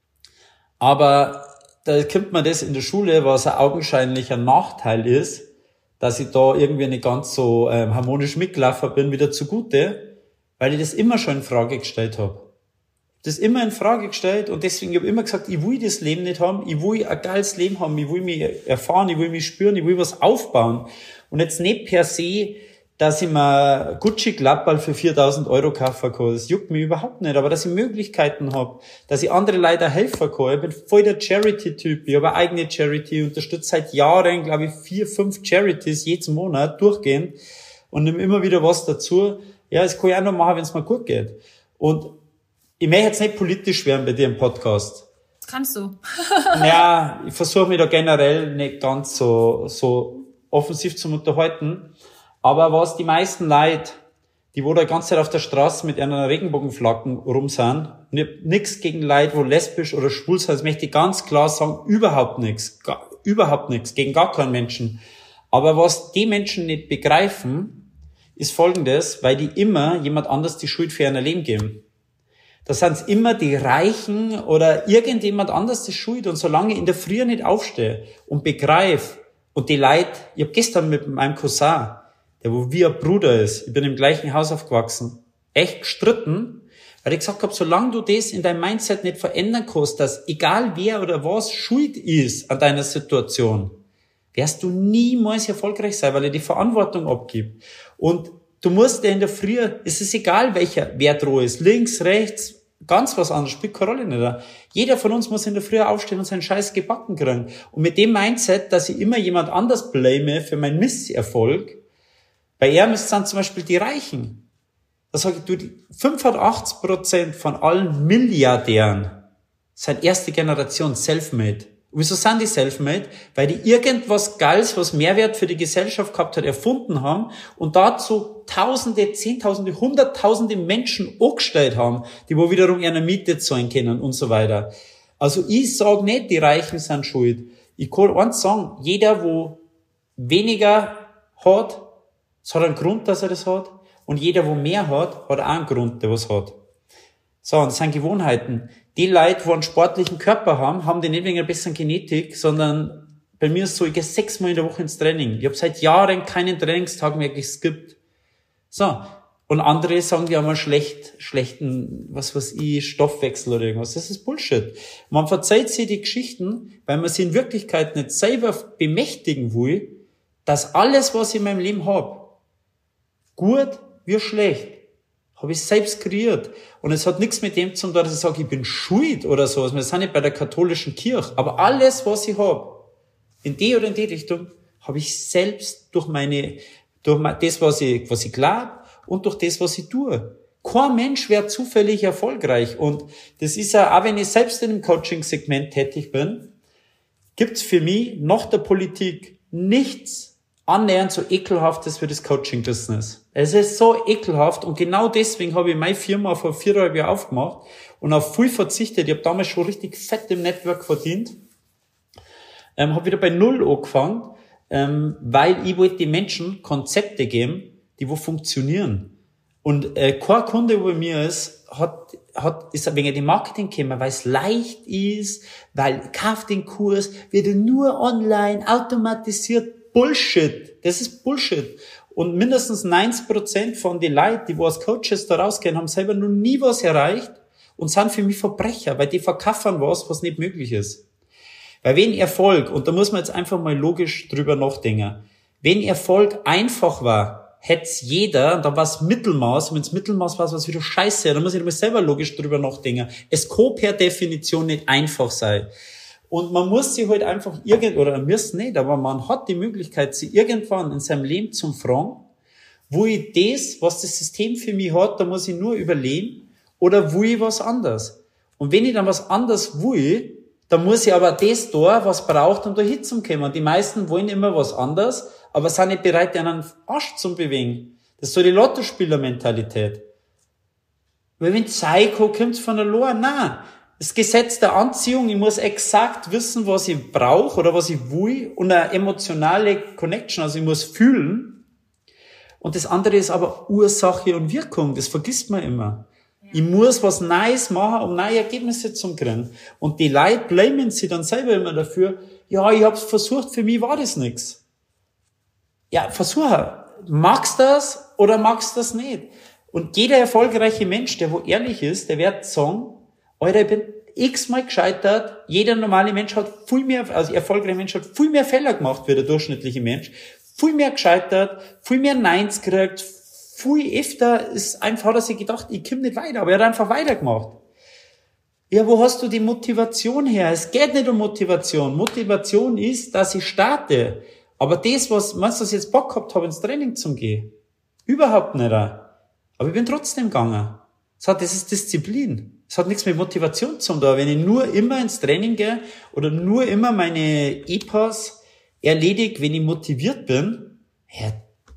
Aber da kommt mir das in der Schule, was ein augenscheinlicher Nachteil ist, dass ich da irgendwie nicht ganz so ähm, harmonisch mitgelaufen bin, wieder zugute, weil ich das immer schon in Frage gestellt habe. Das immer in Frage gestellt und deswegen habe ich immer gesagt, ich will das Leben nicht haben, ich will ein geiles Leben haben, ich will mich erfahren, ich will mich spüren, ich will was aufbauen. Und jetzt nicht per se, dass ich mir Gucci-Klapperl für viertausend Euro kaufen kann. Das juckt mich überhaupt nicht. Aber dass ich Möglichkeiten habe, dass ich andere Leute helfen kann. Ich bin voll der Charity-Typ. Ich habe eine eigene Charity, unterstütze seit Jahren, glaube ich, vier, fünf Charities jeden Monat durchgehend und nehme immer wieder was dazu. Ja, das kann ich auch noch machen, wenn es mir gut geht. Und ich möchte jetzt nicht politisch werden bei dir im Podcast. Kannst du. Ja, ich versuche mich da generell nicht ganz so, so offensiv zu unterhalten. Aber was die meisten Leute, die wo da die ganze Zeit auf der Straße mit einer Regenbogenflaggen rum sind, und ich hab nichts gegen Leute, wo lesbisch oder schwul sind, das möchte ich ganz klar sagen, überhaupt nichts, gar, überhaupt nichts, gegen gar keinen Menschen. Aber was die Menschen nicht begreifen, ist Folgendes, weil die immer jemand anders die Schuld für ihr Leben geben. Da sind es immer die Reichen oder irgendjemand anders die Schuld. Und solange ich in der Früh nicht aufstehe und begreife, und die Leute, ich habe gestern mit meinem Cousin, der wo wie ein Bruder ist, ich bin im gleichen Haus aufgewachsen, echt gestritten, weil ich gesagt habe, solange du das in deinem Mindset nicht verändern kannst, dass egal wer oder was schuld ist an deiner Situation, wirst du niemals erfolgreich sein, weil er die Verantwortung abgibt. Und du musst ja in der Früh, es ist egal welcher Wert roh ist, links, rechts, ganz was anderes, spielt keine Rolle nicht. Jeder von uns muss in der Früh aufstehen und seinen Scheiß gebacken kriegen. Und mit dem Mindset, dass ich immer jemand anders blame für meinen Misserfolg, bei ihm ist es dann zum Beispiel die Reichen. Da sage ich, du, die fünfundachtzig Prozent von allen Milliardären sind erste Generation Selfmade. Und wieso sind die Selfmade? Weil die irgendwas Geiles, was Mehrwert für die Gesellschaft gehabt hat, erfunden haben und dazu Tausende, Zehntausende, Hunderttausende Menschen angestellt haben, die wo wiederum ihre Miete zahlen können und so weiter. Also ich sage nicht, die Reichen sind schuld. Ich kann eins sagen, jeder, wo weniger hat, es hat einen Grund, dass er das hat. Und jeder, wo mehr hat, hat auch einen Grund, der was hat. So, und das sind Gewohnheiten. Die Leute, die einen sportlichen Körper haben, haben die nicht wegen einer besseren Genetik, sondern bei mir ist es so, ich gehe sechsmal in der Woche ins Training. Ich habe seit Jahren keinen Trainingstag mehr geskippt. So. Und andere sagen, die haben einen schlecht, schlechten, was weiß ich, Stoffwechsel oder irgendwas. Das ist Bullshit. Man verzeiht sich die Geschichten, weil man sie in Wirklichkeit nicht selber bemächtigen will, dass alles, was ich in meinem Leben habe, gut wie schlecht, habe ich selbst kreiert. Und es hat nichts mit dem zu tun, dass ich sage, ich bin schuld oder so. Wir sind nicht bei der katholischen Kirche. Aber alles, was ich habe, in die oder in die Richtung, habe ich selbst durch meine, durch das, was ich, was ich glaube und durch das, was ich tue. Kein Mensch wäre zufällig erfolgreich. Und das ist ja, auch wenn ich selbst in einem Coaching-Segment tätig bin, gibt's für mich nach der Politik nichts annähernd so ekelhaftes wie das Coaching-Business. Es ist so ekelhaft und genau deswegen habe ich meine Firma vor viereinhalb Jahren aufgemacht und auf viel verzichtet. Ich habe damals schon richtig fett im Network verdient. ähm, habe wieder bei Null angefangen, ähm, weil ich wollte den Menschen Konzepte geben, die wo funktionieren. Und äh, kein Kunde bei mir ist, hat, hat, ist wegen dem Marketing gekommen, weil es leicht ist, weil kauf den Kurs, wird nur online, automatisiert. Bullshit. Das ist Bullshit. Und mindestens neunzig Prozent von den Leuten, die wo als Coaches da rausgehen, haben selber noch nie was erreicht und sind für mich Verbrecher, weil die verkaffern was, was nicht möglich ist. Weil wenn Erfolg, und da muss man jetzt einfach mal logisch drüber nachdenken, wenn Erfolg einfach war, hätt's jeder, und dann war's Mittelmaß, und wenn's Mittelmaß war, war's wieder scheiße, dann muss ich mal selber logisch drüber nachdenken. Es kann per Definition nicht einfach sein. Und man muss sich halt einfach irgend, oder man muss nicht, aber man hat die Möglichkeit, sie irgendwann in seinem Leben zu fragen, wo ich das, was das System für mich hat, da muss ich nur überleben, oder will ich was anderes? Und wenn ich dann was anderes will, dann muss ich aber das da, was braucht, um da hinzukommen. Und die meisten wollen immer was anderes, aber sind nicht bereit, einen Arsch zu bewegen. Das ist so die Lottospieler-Mentalität. Weil wenn Psycho kommt von allein, nein. Das Gesetz der Anziehung, ich muss exakt wissen, was ich brauche oder was ich will und eine emotionale Connection, also ich muss fühlen. Und das andere ist aber Ursache und Wirkung, das vergisst man immer. Ich muss was Neues machen, um neue Ergebnisse zu kriegen. Und die Leute blamen sich dann selber immer dafür, ja, ich hab's versucht, für mich war das nichts. Ja, versuche. Magst du das oder magst du das nicht? Und jeder erfolgreiche Mensch, der wo ehrlich ist, der wird sagen, Alter, ich bin x-mal gescheitert. Jeder normale Mensch hat viel mehr, also erfolgreicher Mensch hat viel mehr Fehler gemacht wie der durchschnittliche Mensch. Viel mehr gescheitert, viel mehr Neins gekriegt, viel öfter ist einfach, hat er sich gedacht, ich komme nicht weiter, aber er hat einfach weitergemacht. Ja, wo hast du die Motivation her? Es geht nicht um Motivation. Motivation ist, dass ich starte. Aber das, was, meinst du, dass ich jetzt Bock gehabt habe, ins Training zu gehen? Überhaupt nicht. Aber ich bin trotzdem gegangen. Das hat, das ist Disziplin. Das hat nichts mit Motivation zu tun. Wenn ich nur immer ins Training gehe oder nur immer meine E P A s erledige, wenn ich motiviert bin, ja,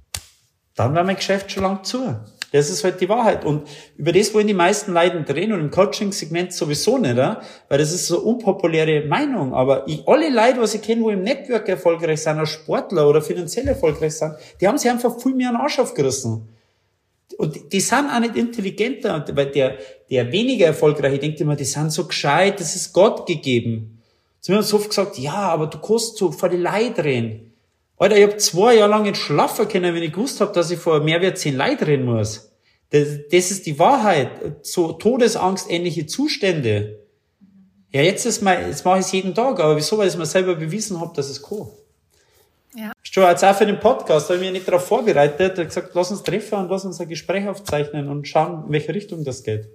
dann war mein Geschäft schon lang zu. Das ist halt die Wahrheit. Und über das wollen die meisten Leute drehen und im Coaching-Segment sowieso nicht, weil das ist so eine unpopuläre Meinung. Aber ich, alle Leute, was ich kenne, wo im Network erfolgreich sind, als Sportler oder finanziell erfolgreich sind, die haben sich einfach viel mehr an den Arsch aufgerissen. Und die sind auch nicht intelligenter, weil der, der weniger erfolgreiche denkt immer, die sind so gescheit, das ist Gott gegeben. Jetzt haben wir uns oft gesagt, ja, aber du kannst so vor die Leute reden. Alter, ich habe zwei Jahre lang nicht schlafen können, wenn ich gewusst habe, dass ich vor mehr wie zehn Leuten reden muss. Das, das ist die Wahrheit. So Todesangstähnliche Zustände. Ja, jetzt ist mein, jetzt mache ich es jeden Tag, aber wieso? Weil ich mir selber bewiesen habe, dass es kann. Ja. Schon jetzt auch für den Podcast, da habe ich mich nicht darauf vorbereitet, habe gesagt, lass uns treffen und lass uns ein Gespräch aufzeichnen und schauen, in welche Richtung das geht.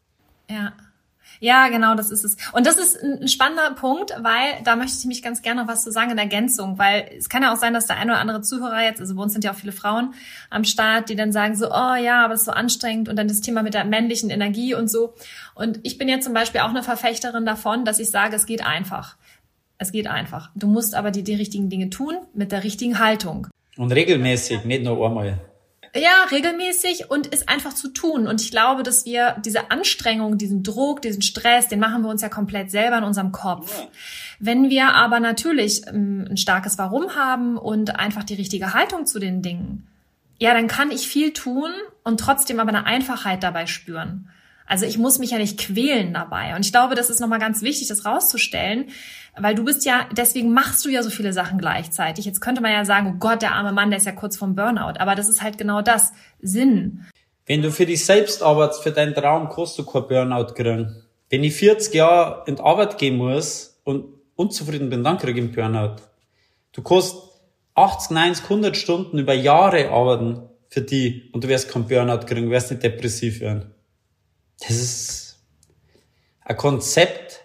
Ja. Ja, genau, das ist es. Und das ist ein spannender Punkt, weil da möchte ich mich ganz gerne noch was zu sagen in Ergänzung, weil es kann ja auch sein, dass der eine oder andere Zuhörer jetzt, also bei uns sind ja auch viele Frauen am Start, die dann sagen so, oh ja, aber es ist so anstrengend und dann das Thema mit der männlichen Energie und so. Und ich bin ja zum Beispiel auch eine Verfechterin davon, dass ich sage, es geht einfach. Es geht einfach. Du musst aber die, die richtigen Dinge tun mit der richtigen Haltung. Und regelmäßig, nicht nur einmal. Ja, regelmäßig und ist einfach zu tun. Und ich glaube, dass wir diese Anstrengung, diesen Druck, diesen Stress, den machen wir uns ja komplett selber in unserem Kopf. Wenn wir aber natürlich ähm, ein starkes Warum haben und einfach die richtige Haltung zu den Dingen, ja, dann kann ich viel tun und trotzdem aber eine Einfachheit dabei spüren. Also ich muss mich ja nicht quälen dabei. Und ich glaube, das ist nochmal ganz wichtig, das rauszustellen, weil du bist ja, deswegen machst du ja so viele Sachen gleichzeitig. Jetzt könnte man ja sagen, oh Gott, der arme Mann, der ist ja kurz vorm Burnout. Aber das ist halt genau das, Sinn. Wenn du für dich selbst arbeitest, für deinen Traum, kannst du kein Burnout kriegen. Wenn ich vierzig Jahre in die Arbeit gehen muss und unzufrieden bin, dann kriege ich einen Burnout. Du kannst achtzig, neunzig, hundert Stunden über Jahre arbeiten für die und du wirst keinen Burnout kriegen, du wirst nicht depressiv werden. Das ist ein Konzept,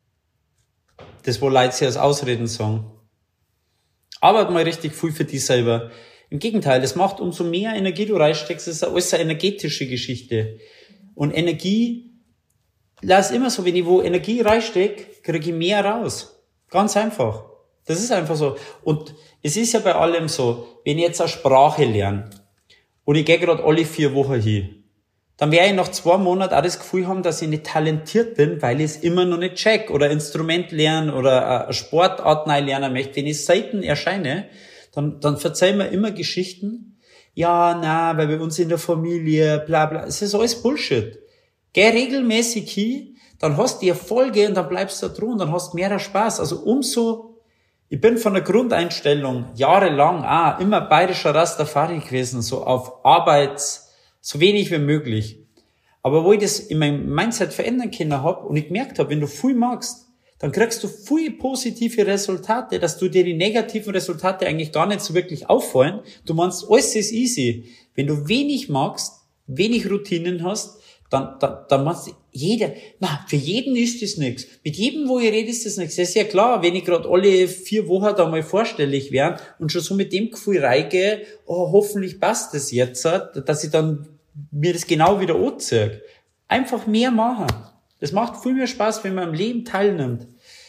das wo Leute sich als Ausreden sagen. Arbeit mal richtig viel für dich selber. Im Gegenteil, es macht, umso mehr Energie du reinsteckst, ist alles eine energetische Geschichte. Und Energie, lass immer so, wenn ich wo Energie reinstecke, kriege ich mehr raus. Ganz einfach. Das ist einfach so. Und es ist ja bei allem so, wenn ich jetzt eine Sprache lerne und ich gehe gerade alle vier Wochen hin, dann werde ich nach zwei Monaten auch das Gefühl haben, dass ich nicht talentiert bin, weil ich es immer noch nicht check oder Instrument lernen oder eine Sportart neu lernen möchte. Wenn ich selten erscheine, dann, dann verzeih mir immer Geschichten. Ja, na, weil bei uns in der Familie, bla, bla. Es ist alles Bullshit. Geh regelmäßig hin, dann hast du die Erfolge und dann bleibst du da drin und dann hast du mehr Spaß. Also umso, ich bin von der Grundeinstellung jahrelang auch immer bayerischer Rastafari gewesen, so auf Arbeits, so wenig wie möglich. Aber wo ich das in meinem Mindset verändern können habe und ich gemerkt habe, wenn du viel magst, dann kriegst du viel positive Resultate, dass du dir die negativen Resultate eigentlich gar nicht so wirklich auffallen. Du meinst, alles ist easy. Wenn du wenig magst, wenig Routinen hast, dann, dann, dann meinst du, jeder, na, für jeden ist das nichts. Mit jedem, wo ich rede, ist das nichts. Das ist ja klar, wenn ich gerade alle vier Wochen da mal vorstellig wäre und schon so mit dem Gefühl reingehe, oh, hoffentlich passt das jetzt, dass ich dann mir das genau wieder anziehe. Einfach mehr machen. Das macht viel mehr Spaß, wenn man am Leben teilnimmt.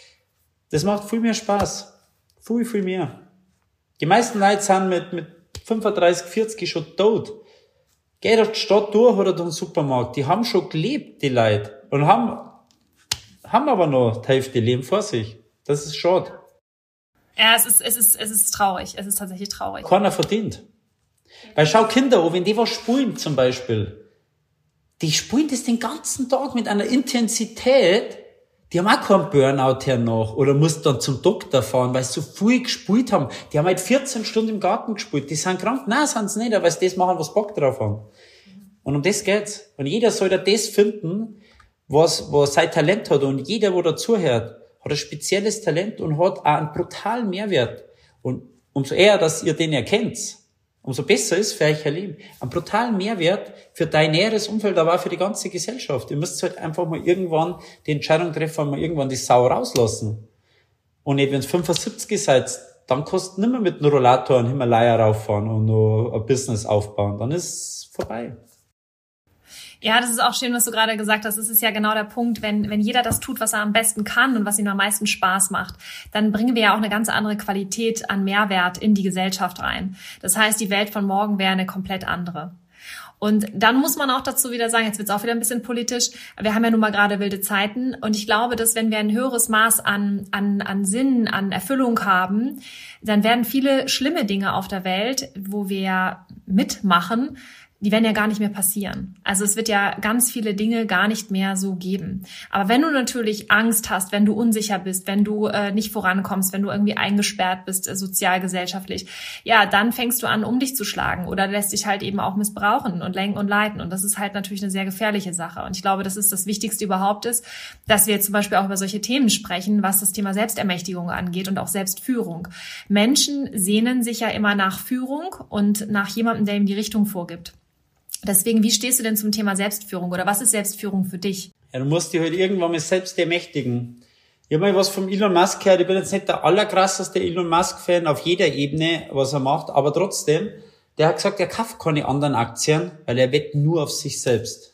Das macht viel mehr Spaß. Viel, viel mehr. Die meisten Leute sind mit, mit fünfunddreißig, vierzig schon tot. Geh durch die Stadt durch oder durch den Supermarkt. Die haben schon gelebt, die Leute. Und haben, haben aber noch die Hälfte Leben vor sich. Das ist schade. Ja, es ist, es ist, es ist traurig. Es ist tatsächlich traurig. Keiner verdient. Weil schau Kinder an, wenn die was spielen zum Beispiel. Die spielen das den ganzen Tag mit einer Intensität. Die haben auch keinen Burnout hernach. Oder musst dann zum Doktor fahren, weil sie so viel gespielt haben. Die haben halt vierzehn Stunden im Garten gespielt. Die sind krank. Nein, sind sie nicht, weil sie das machen, was Bock drauf haben. Und um das geht's. Und jeder soll da das finden, was, was sein Talent hat. Und jeder, wo dazuhört, hat ein spezielles Talent und hat auch einen brutalen Mehrwert. Und umso eher, dass ihr den erkennt, umso besser ist für euch ein Leben. Ein brutalen Mehrwert für dein näheres Umfeld, aber auch für die ganze Gesellschaft. Ihr müsst halt einfach mal irgendwann die Entscheidung treffen, mal irgendwann die Sau rauslassen. Und nicht, wenn es fünfundsiebzig seid, dann kannst du nicht mehr mit einem Rollator einen Himalaya rauffahren und noch ein Business aufbauen. Dann ist es vorbei. Ja, das ist auch schön, was du gerade gesagt hast. Es ist ja genau der Punkt, wenn wenn jeder das tut, was er am besten kann und was ihm am meisten Spaß macht, dann bringen wir ja auch eine ganz andere Qualität an Mehrwert in die Gesellschaft rein. Das heißt, die Welt von morgen wäre eine komplett andere. Und dann muss man auch dazu wieder sagen, jetzt wird's auch wieder ein bisschen politisch, wir haben ja nun mal gerade wilde Zeiten und ich glaube, dass wenn wir ein höheres Maß an an an Sinn, an Erfüllung haben, dann werden viele schlimme Dinge auf der Welt, wo wir mitmachen, die werden ja gar nicht mehr passieren. Also es wird ja ganz viele Dinge gar nicht mehr so geben. Aber wenn du natürlich Angst hast, wenn du unsicher bist, wenn du äh, nicht vorankommst, wenn du irgendwie eingesperrt bist, äh, sozial, gesellschaftlich, ja, dann fängst du an, um dich zu schlagen oder lässt dich halt eben auch missbrauchen und lenken und leiten. Und das ist halt natürlich eine sehr gefährliche Sache. Und ich glaube, das ist das Wichtigste überhaupt ist, dass wir jetzt zum Beispiel auch über solche Themen sprechen, was das Thema Selbstermächtigung angeht und auch Selbstführung. Menschen sehnen sich ja immer nach Führung und nach jemandem, der ihm die Richtung vorgibt. Deswegen, wie stehst du denn zum Thema Selbstführung oder was ist Selbstführung für dich? Ja, du musst dich halt irgendwann mal selbst ermächtigen. Ich habe mal was vom Elon Musk gehört. Ich bin jetzt nicht der allerkrasseste Elon Musk-Fan auf jeder Ebene, was er macht, aber trotzdem, der hat gesagt, er kauft keine anderen Aktien, weil er wettet nur auf sich selbst.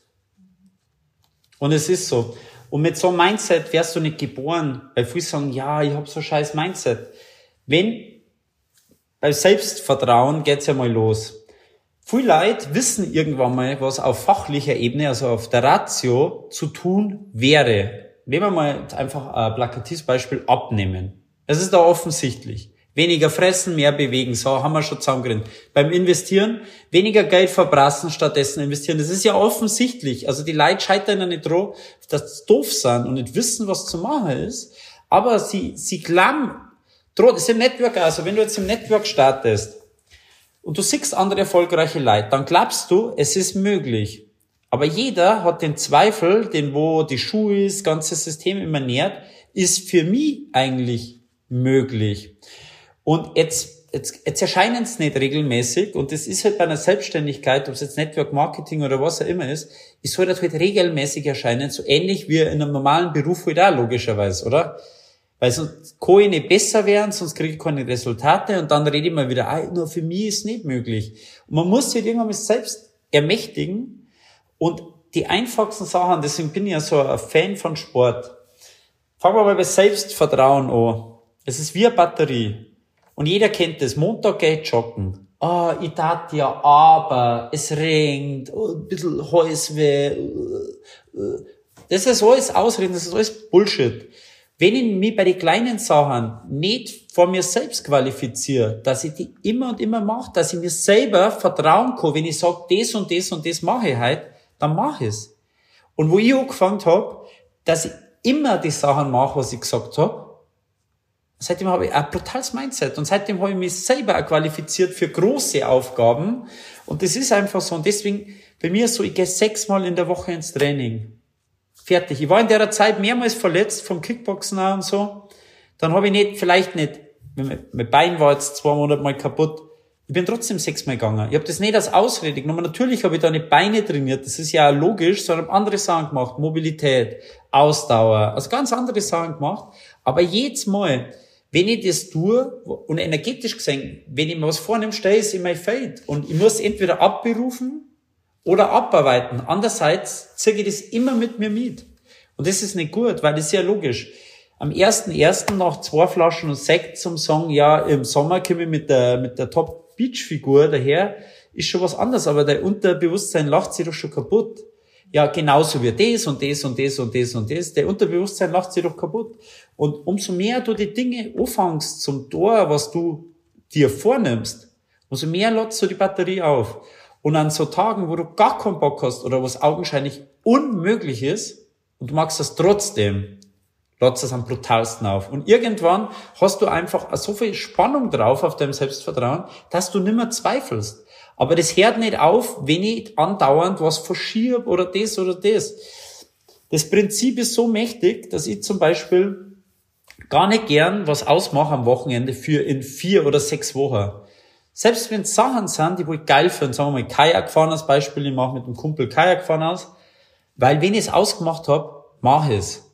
Und es ist so. Und mit so einem Mindset wärst du nicht geboren, weil viele sagen, ja, ich habe so ein scheiß Mindset. Wenn, bei Selbstvertrauen geht's ja mal los. Viele Leute wissen irgendwann mal, was auf fachlicher Ebene, also auf der Ratio, zu tun wäre. Wenn wir mal einfach ein plakatives Beispiel abnehmen. Es ist da offensichtlich. Weniger fressen, mehr bewegen, so haben wir schon zusammengeredet. Beim Investieren, weniger Geld verbrassen, stattdessen investieren. Das ist ja offensichtlich. Also die Leute scheitern ja nicht dran, dass sie doof sind und nicht wissen, was zu machen ist. Aber sie, sie glauben, das ist im Network, also wenn du jetzt im Network startest, und du siehst andere erfolgreiche Leute, dann glaubst du, es ist möglich. Aber jeder hat den Zweifel, den wo die Schuhe ist, das ganze System immer nährt, ist für mich eigentlich möglich. Und jetzt, jetzt, jetzt erscheinen es nicht regelmäßig und das ist halt bei einer Selbstständigkeit, ob es jetzt Network Marketing oder was auch immer ist, es soll halt regelmäßig erscheinen, so ähnlich wie in einem normalen Beruf halt auch logischerweise, oder? Weil sonst kann ich nicht besser werden, sonst kriege ich keine Resultate und dann rede ich mal wieder, ah, nur für mich ist es nicht möglich. Und man muss sich irgendwann mal selbst ermächtigen und die einfachsten Sachen, deswegen bin ich ja so ein Fan von Sport. Fangen wir mal bei Selbstvertrauen an. Es ist wie eine Batterie. Und jeder kennt das. Montag gehe ich joggen. ah, ich tat ja, aber es regnet, oh, ein bisschen Halsweh. Das ist alles Ausreden, das ist alles Bullshit. Wenn ich mich bei den kleinen Sachen nicht vor mir selbst qualifiziere, dass ich die immer und immer mache, dass ich mir selber vertrauen kann, wenn ich sage, das und das und das mache ich heute, dann mache ich es. Und wo ich angefangen habe, dass ich immer die Sachen mache, was ich gesagt habe, seitdem habe ich ein brutales Mindset und seitdem habe ich mich selber auch qualifiziert für große Aufgaben und das ist einfach so und deswegen bei mir so, ich gehe sechsmal in der Woche ins Training. Fertig. Ich war in der Zeit mehrmals verletzt vom Kickboxen auch und so. Dann habe ich nicht, vielleicht nicht, mein Bein war jetzt zwei Monate mal kaputt. Ich bin trotzdem sechsmal gegangen. Ich habe das nicht als Ausrede genommen. Natürlich habe ich da nicht Beine trainiert, das ist ja auch logisch, sondern andere Sachen gemacht. Mobilität, Ausdauer, also ganz andere Sachen gemacht. Aber jedes Mal, wenn ich das tue, und energetisch gesehen, wenn ich mir was vornehme, stehe ich in mein Feld. Und ich muss entweder abberufen, oder abarbeiten. Andererseits ziehe ich das immer mit mir mit. Und das ist nicht gut, weil das ist ja logisch. Am ersten ersten nach zwei Flaschen und Sekt zum sagen, ja, im Sommer komme ich mit der, mit der Top-Beach-Figur daher, ist schon was anderes, aber dein Unterbewusstsein lacht sich doch schon kaputt. Ja, genauso wie das und das und das und das und das. Der Unterbewusstsein lacht sich doch kaputt. Und umso mehr du die Dinge anfängst zum Tor, was du dir vornimmst, umso mehr lädst du die Batterie auf. Und an so Tagen, wo du gar keinen Bock hast oder was augenscheinlich unmöglich ist und du magst das trotzdem, lädst das am brutalsten auf. Und irgendwann hast du einfach so viel Spannung drauf auf deinem Selbstvertrauen, dass du nimmer zweifelst. Aber das hört nicht auf, wenn ich andauernd was verschiebe oder das oder das. Das Prinzip ist so mächtig, dass ich zum Beispiel gar nicht gern was ausmache am Wochenende für in vier oder sechs Wochen. Selbst wenn es Sachen sind, die wo ich geil finde, sagen wir mal Kajak fahren als Beispiel, ich mache mit einem Kumpel Kajak fahren aus, weil wenn ich es ausgemacht habe, mache ich es.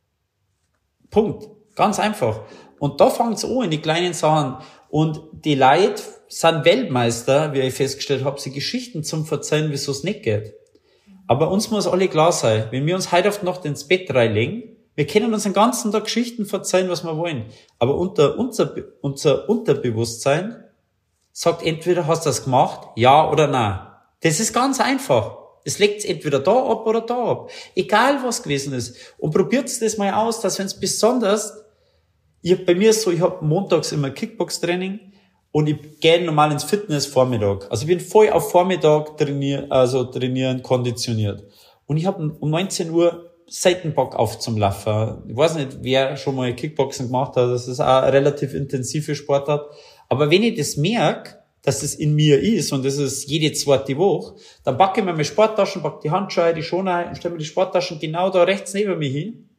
Punkt. Ganz einfach. Und da fängt es an in die kleinen Sachen. Und die Leute sind Weltmeister, wie ich festgestellt habe, sie Geschichten zum Verzeihen, wieso es nicht geht. Aber uns muss alle klar sein, wenn wir uns heute auf die Nacht ins Bett reinlegen, wir können uns den ganzen Tag Geschichten verzeihen, was wir wollen. Aber unter unser, unser Unterbewusstsein sagt entweder, hast du das gemacht, ja oder nein. Das ist ganz einfach. Es legt entweder da ab oder da ab. Egal was gewesen ist. Und probiert das mal aus, dass wenn es besonders, ich, bei mir ist so, ich habe montags immer Kickbox-Training und ich gehe normal ins Fitness Vormittag. Also ich bin voll auf Vormittag trainieren, also trainieren, konditioniert. Und ich habe um neunzehn Uhr Seitenbock auf zum Laufen. Ich weiß nicht, wer schon mal Kickboxen gemacht hat. Das ist auch eine relativ intensive Sportart. Aber wenn ich das merke, dass das in mir ist und das ist jede zweite Woche, dann packe ich mir meine Sporttaschen, packe die Handschuhe, die Schoner ein und stelle mir die Sporttaschen genau da rechts neben mir hin.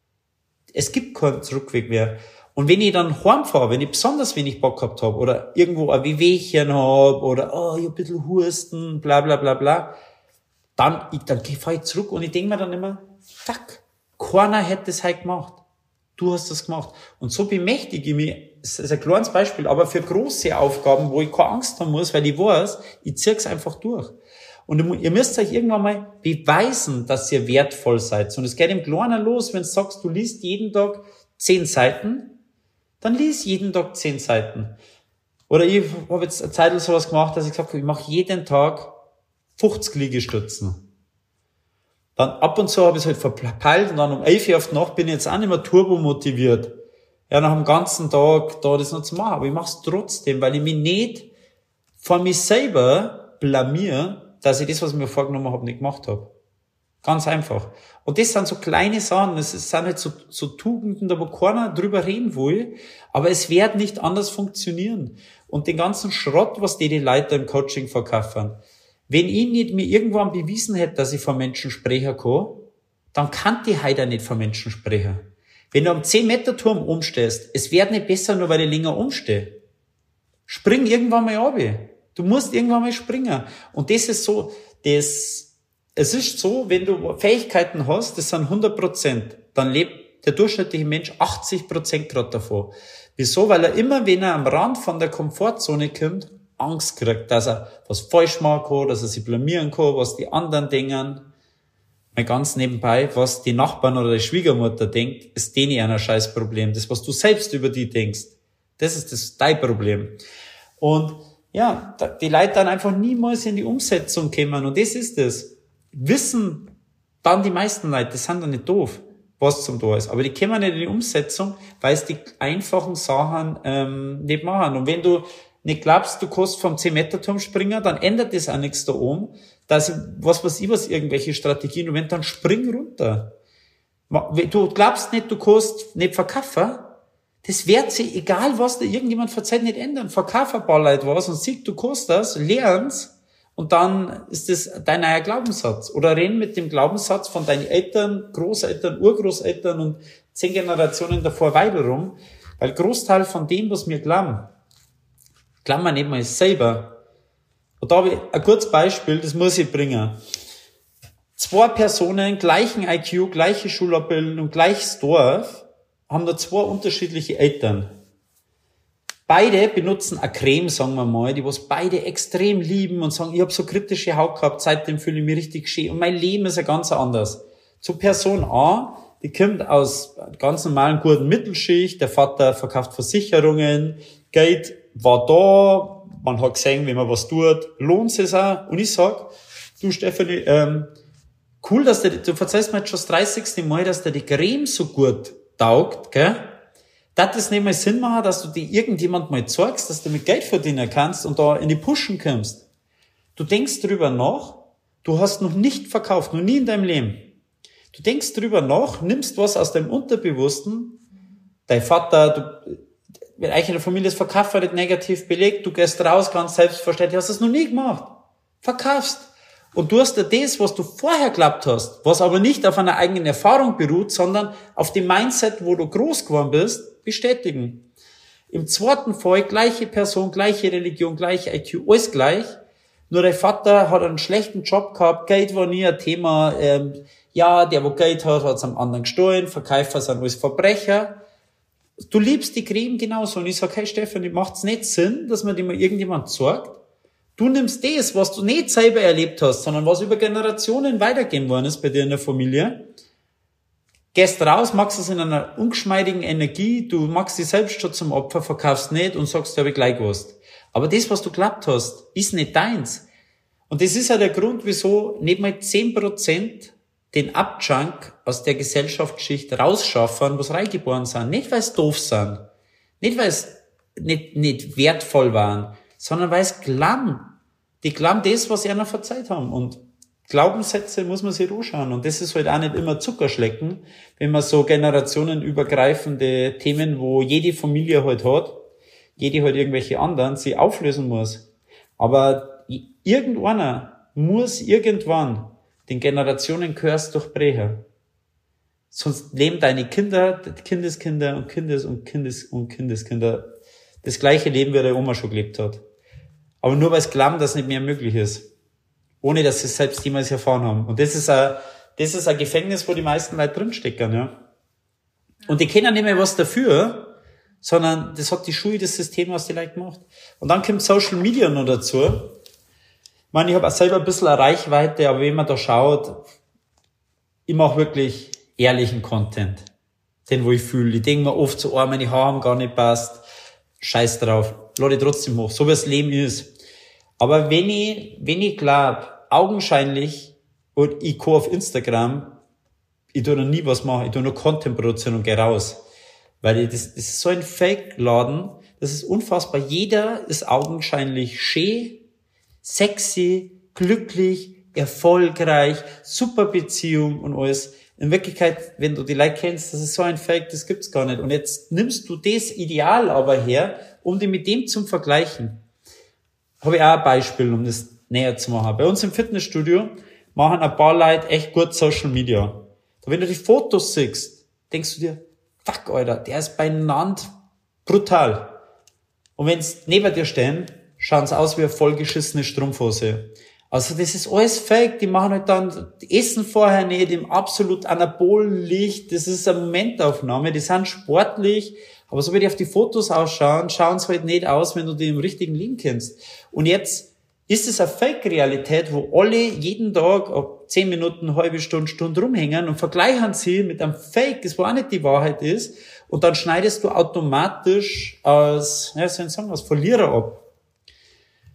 Es gibt keinen Zurückweg mehr. Und wenn ich dann heimfahre, wenn ich besonders wenig Bock gehabt habe oder irgendwo ein Wehwehchen habe oder oh, ich hab ein bisschen Husten, bla bla bla bla, dann, ich, dann fahre ich zurück und ich denke mir dann immer, fuck, keiner hätte das heute gemacht. Du hast das gemacht. Und so bemächtige ich mich, das ist ein kleines Beispiel, aber für große Aufgaben, wo ich keine Angst haben muss, weil ich weiß, ich ziehe es einfach durch. Und ihr müsst euch irgendwann mal beweisen, dass ihr wertvoll seid. Und es geht im Kleinen los, wenn du sagst, du liest jeden Tag zehn Seiten, dann lies jeden Tag zehn Seiten. Oder ich habe jetzt eine Zeit lang sowas gemacht, dass ich gesagt habe, ich mache jeden Tag fünfzig Liegestützen. Dann ab und zu habe ich es halt verpeilt und dann um elf Uhr auf die Nacht bin ich jetzt auch nicht mehr turbo motiviert. Ja, nach dem ganzen Tag da das noch zu machen. Aber ich mache es trotzdem, weil ich mich nicht von mir selber blamiere, dass ich das, was ich mir vorgenommen habe, nicht gemacht habe. Ganz einfach. Und das sind so kleine Sachen, das sind halt so, so Tugenden, da wo keiner drüber reden will, aber es wird nicht anders funktionieren. Und den ganzen Schrott, was die die Leute im Coaching verkaufen, wenn ich nicht mir irgendwann bewiesen hätte, dass ich von Menschen sprechen kann, dann kann ich heute nicht von Menschen sprechen. Wenn du am zehn Meter Turm umstehst, es wird nicht besser, nur weil ich länger umstehe. Spring irgendwann mal runter. Du musst irgendwann mal springen. Und das ist so, das, es ist so, wenn du Fähigkeiten hast, das sind hundert Prozent, dann lebt der durchschnittliche Mensch achtzig Prozent gerade davon. Wieso? Weil er immer, wenn er am Rand von der Komfortzone kommt, Angst kriegt, dass er was falsch machen kann, dass er sich blamieren kann, was die anderen denken. Mal ganz nebenbei, was die Nachbarn oder die Schwiegermutter denkt, ist denen ein Scheißproblem. Das, was du selbst über die denkst, das ist das dein Problem. Und ja, die Leute dann einfach niemals in die Umsetzung kommen. Und das ist es. Wissen dann die meisten Leute, das sind dann nicht doof, was zum da ist. Aber die kommen nicht in die Umsetzung, weil es die einfachen Sachen ähm, nicht machen. Und wenn du nicht glaubst, du kannst vom zehn-Meter-Turm springen, dann ändert das auch nichts da oben. Dass ich, was weiß ich, was irgendwelche Strategien, und wenn, dann spring runter. Du glaubst nicht, du kannst nicht verkaufen, das wird sich, egal was dir irgendjemand verzeiht, nicht ändern. Verkauf ein paar Leute was und sieh, du kannst das, lern's, und dann ist das dein neuer Glaubenssatz. Oder renn mit dem Glaubenssatz von deinen Eltern, Großeltern, Urgroßeltern und zehn Generationen davor weiter rum, weil Großteil von dem, was wir glauben, glauben wir nicht mal selber. Und da habe ich ein kurzes Beispiel, das muss ich bringen. Zwei Personen, gleichen I Q, gleiche Schulabbildung, gleiches Dorf, haben da zwei unterschiedliche Eltern. Beide benutzen eine Creme, sagen wir mal, die was beide extrem lieben und sagen, ich habe so kritische Haut gehabt, seitdem fühle ich mich richtig schön und mein Leben ist ja ganz anders. Zu Person A, die kommt aus ganz normalen guten Mittelschicht, der Vater verkauft Versicherungen, Geld war da, man hat gesehen, wenn man was tut, lohnt es auch. Und ich sag, du Stefanie, ähm, cool, dass der, du verzeihst mir jetzt schon das dreißigste Mal, dass der die Creme so gut taugt, gell? Darf das nicht mal Sinn machen, dass du dir irgendjemand mal zeigst, dass du mit Geld verdienen kannst und da in die Pushen kommst? Du denkst drüber nach, du hast noch nicht verkauft, noch nie in deinem Leben. Du denkst drüber nach, nimmst was aus deinem Unterbewussten, dein Vater, du, wenn euch in der Familie das Verkauf nicht negativ belegt, du gehst raus, ganz selbstverständlich, hast das noch nie gemacht. Verkaufst. Und du hast dir das, was du vorher geglaubt hast, was aber nicht auf einer eigenen Erfahrung beruht, sondern auf dem Mindset, wo du groß geworden bist, bestätigen. Im zweiten Fall, gleiche Person, gleiche Religion, gleiche I Q, alles gleich. Nur der Vater hat einen schlechten Job gehabt, Geld war nie ein Thema. Ähm, ja, der, wo Geld hat, hat es am anderen gestohlen, Verkäufer sind alles Verbrecher. Du liebst die Creme genauso. Und ich sag, hey Stefanie, macht's nicht Sinn, dass man dir mal irgendjemand sagt? Du nimmst das, was du nicht selber erlebt hast, sondern was über Generationen weitergegeben worden ist bei dir in der Familie. Gehst raus, machst es in einer ungeschmeidigen Energie, du machst dich selbst schon zum Opfer, verkaufst nicht und sagst, da habe ich gleich gewusst. Aber das, was du geglaubt hast, ist nicht deins. Und das ist ja der Grund, wieso nicht mal zehn Prozent den Abjunk aus der Gesellschaftsschicht rausschaffen, was reingeboren sind. Nicht, weil es doof sind. Nicht, weil es nicht, nicht wertvoll waren, sondern weil es glauben. Die glauben das, was sie einer verzeiht haben. Und Glaubenssätze muss man sich anschauen. Und das ist halt auch nicht immer Zuckerschlecken, wenn man so generationenübergreifende Themen, wo jede Familie halt hat, jede halt irgendwelche anderen, sie auflösen muss. Aber irgendeiner muss irgendwann den Generationenkurs durchbrechen. Sonst leben deine Kinder, Kindeskinder und Kindes- und Kindes- und Kindeskinder das gleiche Leben, wie der Oma schon gelebt hat. Aber nur weil es glauben, dass nicht mehr möglich ist. Ohne, dass sie es selbst jemals erfahren haben. Und das ist ein, das ist ein Gefängnis, wo die meisten Leute drinstecken, ja. Und die kennen nicht mehr was dafür, sondern das hat die Schule, das System, was die Leute macht. Und dann kommt Social Media noch dazu. Ich meine, ich habe auch selber ein bisschen eine Reichweite, aber wenn man da schaut, ich mache wirklich ehrlichen Content. Den, wo ich fühle. Ich denke mir oft so, oh, meine Haare haben gar nicht passt. Scheiß drauf. Lade trotzdem hoch. So wie das Leben ist. Aber wenn ich, wenn ich glaube, augenscheinlich, und ich gehe auf Instagram, ich tue noch nie was machen, ich tue nur Content produzieren und gehe raus. Weil ich, das, das ist so ein Fake-Laden, das ist unfassbar. Jeder ist augenscheinlich schön, sexy, glücklich, erfolgreich, super Beziehung und alles. In Wirklichkeit, wenn du die Leute kennst, das ist so ein Fake, das gibt's gar nicht. Und jetzt nimmst du das Ideal aber her, um dich mit dem zu vergleichen. Habe ich auch ein Beispiel, um das näher zu machen. Bei uns im Fitnessstudio machen ein paar Leute echt gut Social Media. Wenn du die Fotos siehst, denkst du dir, fuck, Alter, der ist beieinander brutal. Und wenn sie neben dir stehen, schauen sie aus wie eine vollgeschissene Strumpfhose. Also das ist alles Fake. Die machen halt dann, die essen vorher nicht im absolut anabolen Licht. Das ist eine Momentaufnahme. Die sind sportlich. Aber so wie die auf die Fotos ausschauen, schauen sie halt nicht aus, wenn du die im richtigen Leben kennst. Und jetzt ist es eine Fake-Realität, wo alle jeden Tag ab zehn Minuten, eine halbe Stunde, Stunde rumhängen und vergleichen sie mit einem Fake, das wo auch nicht die Wahrheit ist. Und dann schneidest du automatisch als, ja, soll ich sagen, als Verlierer ab.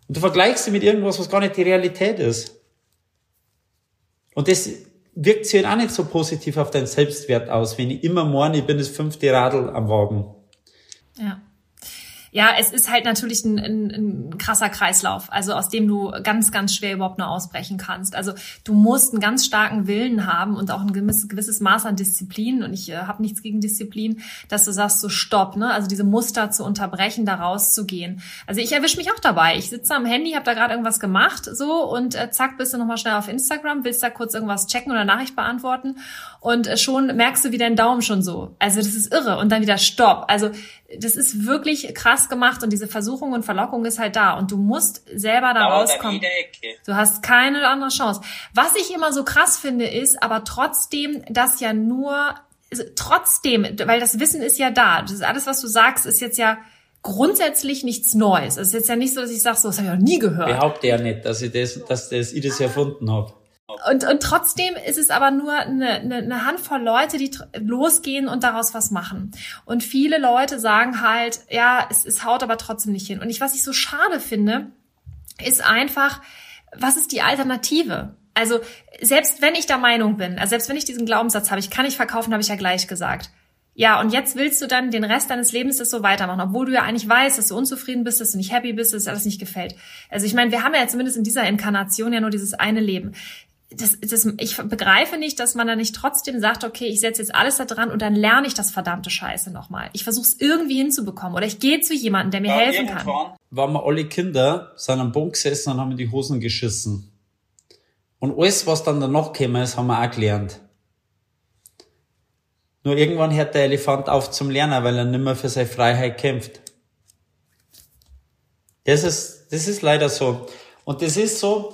Und du vergleichst sie mit irgendwas, was gar nicht die Realität ist. Und das wirkt sich auch nicht so positiv auf deinen Selbstwert aus, wenn ich immer meine, ich bin das fünfte Radl am Wagen. Ja. Ja, es ist halt natürlich ein, ein, ein krasser Kreislauf, also aus dem du ganz, ganz schwer überhaupt nur ausbrechen kannst. Also du musst einen ganz starken Willen haben und auch ein gewisses, gewisses Maß an Disziplin. Und ich äh, habe nichts gegen Disziplin, dass du sagst, so stopp, ne? Also diese Muster zu unterbrechen, da rauszugehen. Also ich erwische mich auch dabei. Ich sitze am Handy, habe da gerade irgendwas gemacht, so und äh, zack, bist du nochmal schnell auf Instagram, willst da kurz irgendwas checken oder Nachricht beantworten und äh, schon merkst du wie dein Daumen schon so. Also das ist irre und dann wieder stopp. Also das ist wirklich krass gemacht und diese Versuchung und Verlockung ist halt da und du musst selber da rauskommen. Du hast keine andere Chance. Was ich immer so krass finde, ist aber trotzdem, dass ja nur, also trotzdem, weil das Wissen ist ja da. Das ist alles, was du sagst, ist jetzt ja grundsätzlich nichts Neues. Es ist jetzt ja nicht so, dass ich sage, so, das habe ich noch nie gehört. Behaupte ja nicht, dass ich das, dass das, ich das erfunden habe. Und, und trotzdem ist es aber nur eine, eine, eine Handvoll Leute, die tr- losgehen und daraus was machen. Und viele Leute sagen halt, ja, es, es haut aber trotzdem nicht hin. Und ich, was ich so schade finde, ist einfach, was ist die Alternative? Also selbst wenn ich der Meinung bin, also selbst wenn ich diesen Glaubenssatz habe, ich kann nicht verkaufen, habe ich ja gleich gesagt. Ja, und jetzt willst du dann den Rest deines Lebens das so weitermachen, obwohl du ja eigentlich weißt, dass du unzufrieden bist, dass du nicht happy bist, dass dir alles nicht gefällt. Also ich meine, wir haben ja zumindest in dieser Inkarnation ja nur dieses eine Leben. Das, das, ich begreife nicht, dass man da nicht trotzdem sagt, okay, ich setze jetzt alles da dran und dann lerne ich das verdammte Scheiße nochmal. Ich versuche es irgendwie hinzubekommen oder ich gehe zu jemandem, der mir ja, helfen kann. Waren wir alle Kinder, sind am Boden gesessen und haben in die Hosen geschissen. Und alles, was dann danach gekommen ist, haben wir auch gelernt. Nur irgendwann hört der Elefant auf zum Lernen, weil er nicht mehr für seine Freiheit kämpft. Das ist, das ist leider so. Und das ist so,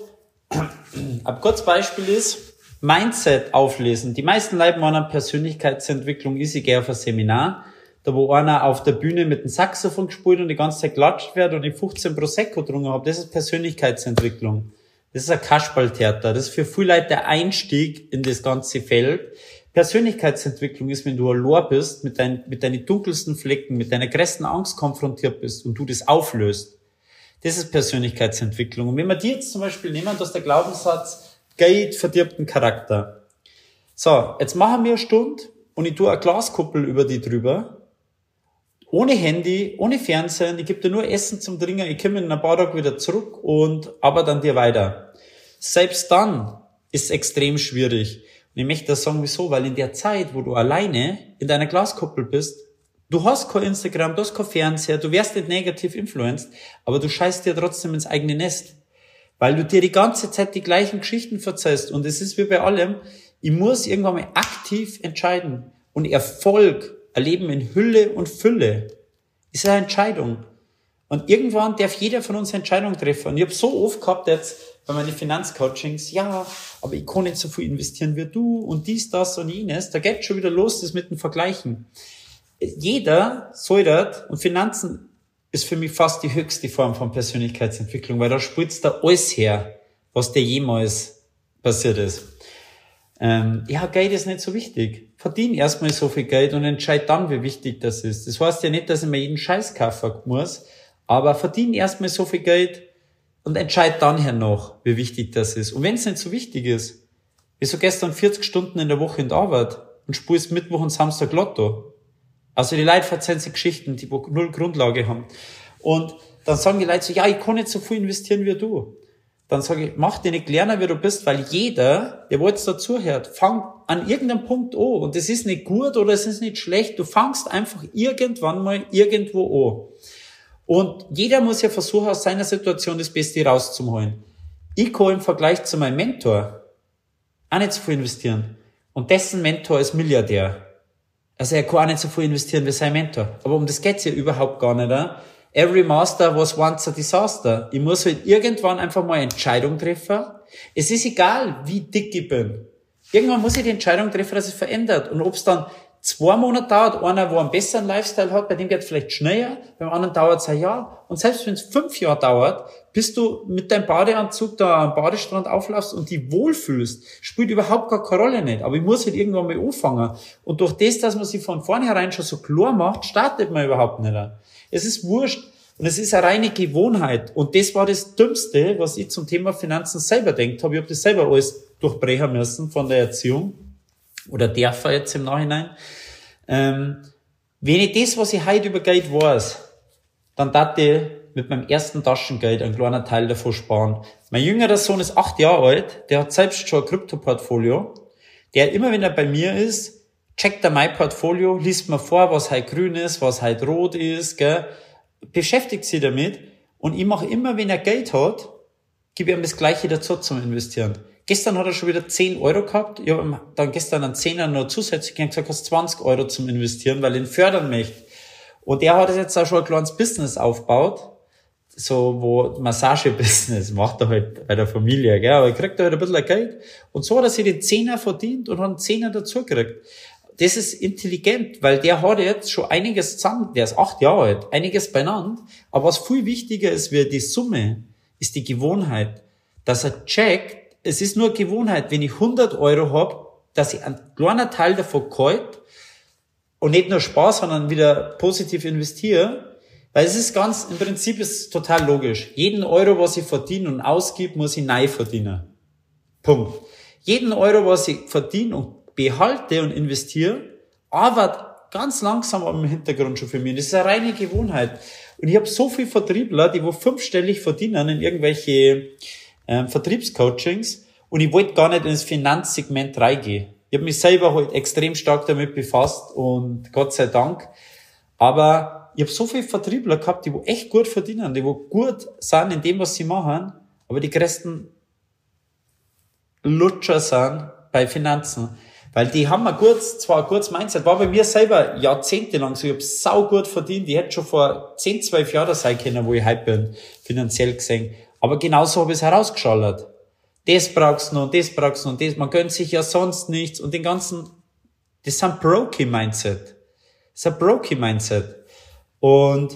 ein kurzes Beispiel ist, Mindset auflesen. Die meisten Leute meinen Persönlichkeitsentwicklung ist, ich gehe auf ein Seminar, da wo einer auf der Bühne mit dem Saxophon gespielt und die ganze Zeit klatscht wird und ich fünfzehn Prosecco getrunken habe. Das ist Persönlichkeitsentwicklung. Das ist ein Kasperltheater. Das ist für viele Leute der Einstieg in das ganze Feld. Persönlichkeitsentwicklung ist, wenn du allein bist, mit, dein, mit deinen dunkelsten Flecken, mit deiner größten Angst konfrontiert bist und du das auflöst. Das ist Persönlichkeitsentwicklung. Und wenn wir die jetzt zum Beispiel nehmen, dass der Glaubenssatz, Geld verdirbt den Charakter. So, jetzt machen wir eine Stunde und ich tue eine Glaskuppel über die drüber. Ohne Handy, ohne Fernsehen, ich gebe dir nur Essen zum Trinken, ich komme in ein paar Tagen wieder zurück und aber dann dir weiter. Selbst dann ist es extrem schwierig. Und ich möchte das sagen, wieso? Weil in der Zeit, wo du alleine in deiner Glaskuppel bist, du hast kein Instagram, du hast kein Fernseher, du wirst nicht negativ influenced, aber du scheißt dir trotzdem ins eigene Nest. Weil du dir die ganze Zeit die gleichen Geschichten verzeihst. Und es ist wie bei allem, ich muss irgendwann mal aktiv entscheiden. Und Erfolg, ein Leben in Hülle und Fülle, ist eine Entscheidung. Und irgendwann darf jeder von uns Entscheidungen treffen. Und ich habe so oft gehabt jetzt bei meinen Finanzcoachings, ja, aber ich kann nicht so viel investieren wie du und dies, das und jenes. Da geht schon wieder los, das mit dem Vergleichen. Jeder soll das, und Finanzen ist für mich fast die höchste Form von Persönlichkeitsentwicklung, weil da spritzt da alles her, was dir jemals passiert ist. Ähm, ja, Geld ist nicht so wichtig. Verdien erstmal so viel Geld und entscheid dann, wie wichtig das ist. Das heißt ja nicht, dass ich mir jeden Scheiß kaufen muss, aber verdien erstmal so viel Geld und entscheid dann hernach, wie wichtig das ist. Und wenn es nicht so wichtig ist, wieso gestern vierzig Stunden in der Woche in der Arbeit und spielst Mittwoch und Samstag Lotto? Also die Leute erzählen sich Geschichten, die null Grundlage haben. Und dann sagen die Leute so, ja, ich kann nicht so viel investieren wie du. Dann sage ich, mach dich nicht kleiner, wie du bist, weil jeder, der wo jetzt dazuhört, fang an irgendeinem Punkt an. Und das ist nicht gut oder es ist nicht schlecht. Du fangst einfach irgendwann mal irgendwo an. Und jeder muss ja versuchen, aus seiner Situation das Beste rauszuholen. Ich kann im Vergleich zu meinem Mentor auch nicht so viel investieren. Und dessen Mentor ist Milliardär. Also er kann auch nicht so viel investieren wie sein Mentor. Aber um das geht's ja überhaupt gar nicht. Äh? Every master was once a disaster. Ich muss halt irgendwann einfach mal eine Entscheidung treffen. Es ist egal, wie dick ich bin. Irgendwann muss ich die Entscheidung treffen, dass es verändert. Und ob es dann zwei Monate dauert, einer, wo einen besseren Lifestyle hat, bei dem geht es vielleicht schneller, beim anderen dauert es ein Jahr. Und selbst wenn es fünf Jahre dauert, bis du mit deinem Badeanzug da am Badestrand auflaufst und dich wohlfühlst, spielt überhaupt gar keine Rolle nicht. Aber ich muss halt irgendwann mal anfangen. Und durch das, dass man sich von vornherein schon so klar macht, startet man überhaupt nicht. Es ist wurscht, Und es ist eine reine Gewohnheit. Und das war das Dümmste, was ich zum Thema Finanzen selber denkt habe. Ich habe das selber alles durchbrechen müssen von der Erziehung. Oder darf jetzt im Nachhinein. Ähm, wenn ich das, was ich heute über Geld weiß, dann darf ich mit meinem ersten Taschengeld einen kleinen Teil davon sparen. Mein jüngerer Sohn ist acht Jahre alt, der hat selbst schon ein Krypto-Portfolio. Der immer, wenn er bei mir ist, checkt er mein Portfolio, liest mir vor, was halt grün ist, was halt rot ist, gell, beschäftigt sich damit. Und ich mache immer, wenn er Geld hat, gebe ich ihm das Gleiche dazu zum Investieren. Gestern hat er schon wieder zehn Euro gehabt. Ich habe ihm dann gestern einen Zehner noch zusätzlich gesagt, hast zwanzig Euro zum Investieren, weil ich ihn fördern möchte. Und er hat jetzt auch schon ein kleines Business aufgebaut, so, wo Massage-Business macht er halt bei der Familie, gell, aber er kriegt halt ein bisschen Geld. Und so hat er sich den Zehner verdient und hat einen Zehner dazu gekriegt. Das ist intelligent, weil der hat jetzt schon einiges zusammen, der ist acht Jahre alt, einiges beieinander. Aber was viel wichtiger ist wie die Summe, ist die Gewohnheit, dass er checkt, es ist nur Gewohnheit, wenn ich hundert Euro habe, dass ich einen kleinen Teil davon kalt und nicht nur Spaß, sondern wieder positiv investiere. Weil es ist ganz, im Prinzip ist es total logisch. Jeden Euro, was ich verdiene und ausgib, muss ich neu verdienen. Punkt. Jeden Euro, was ich verdiene und behalte und investiere, arbeitet ganz langsam am Hintergrund schon für mich. Das ist eine reine Gewohnheit. Und ich habe so viele Vertriebler, die wo fünfstellig verdienen in irgendwelche ähm, Vertriebscoachings, und ich wollte gar nicht ins Finanzsegment reingehen. Ich habe mich selber halt extrem stark damit befasst und Gott sei Dank. Aber ich habe so viele Vertriebler gehabt, die wo echt gut verdienen, die wo gut sind in dem, was sie machen, aber die größten Lutscher sind bei Finanzen. Weil die haben ein gutes, zwar ein gutes Mindset, war bei mir selber jahrzehntelang so, ich habe sau gut verdient, ich hätte schon vor zehn, zwölf Jahren sein können, wo ich heute bin, finanziell gesehen. Aber genauso habe ich es herausgeschallert. Das brauchst du noch, das brauchst du noch, das, man gönnt sich ja sonst nichts und den ganzen, das ist ein Brokey-Mindset. Das ist ein Brokey-Mindset. Und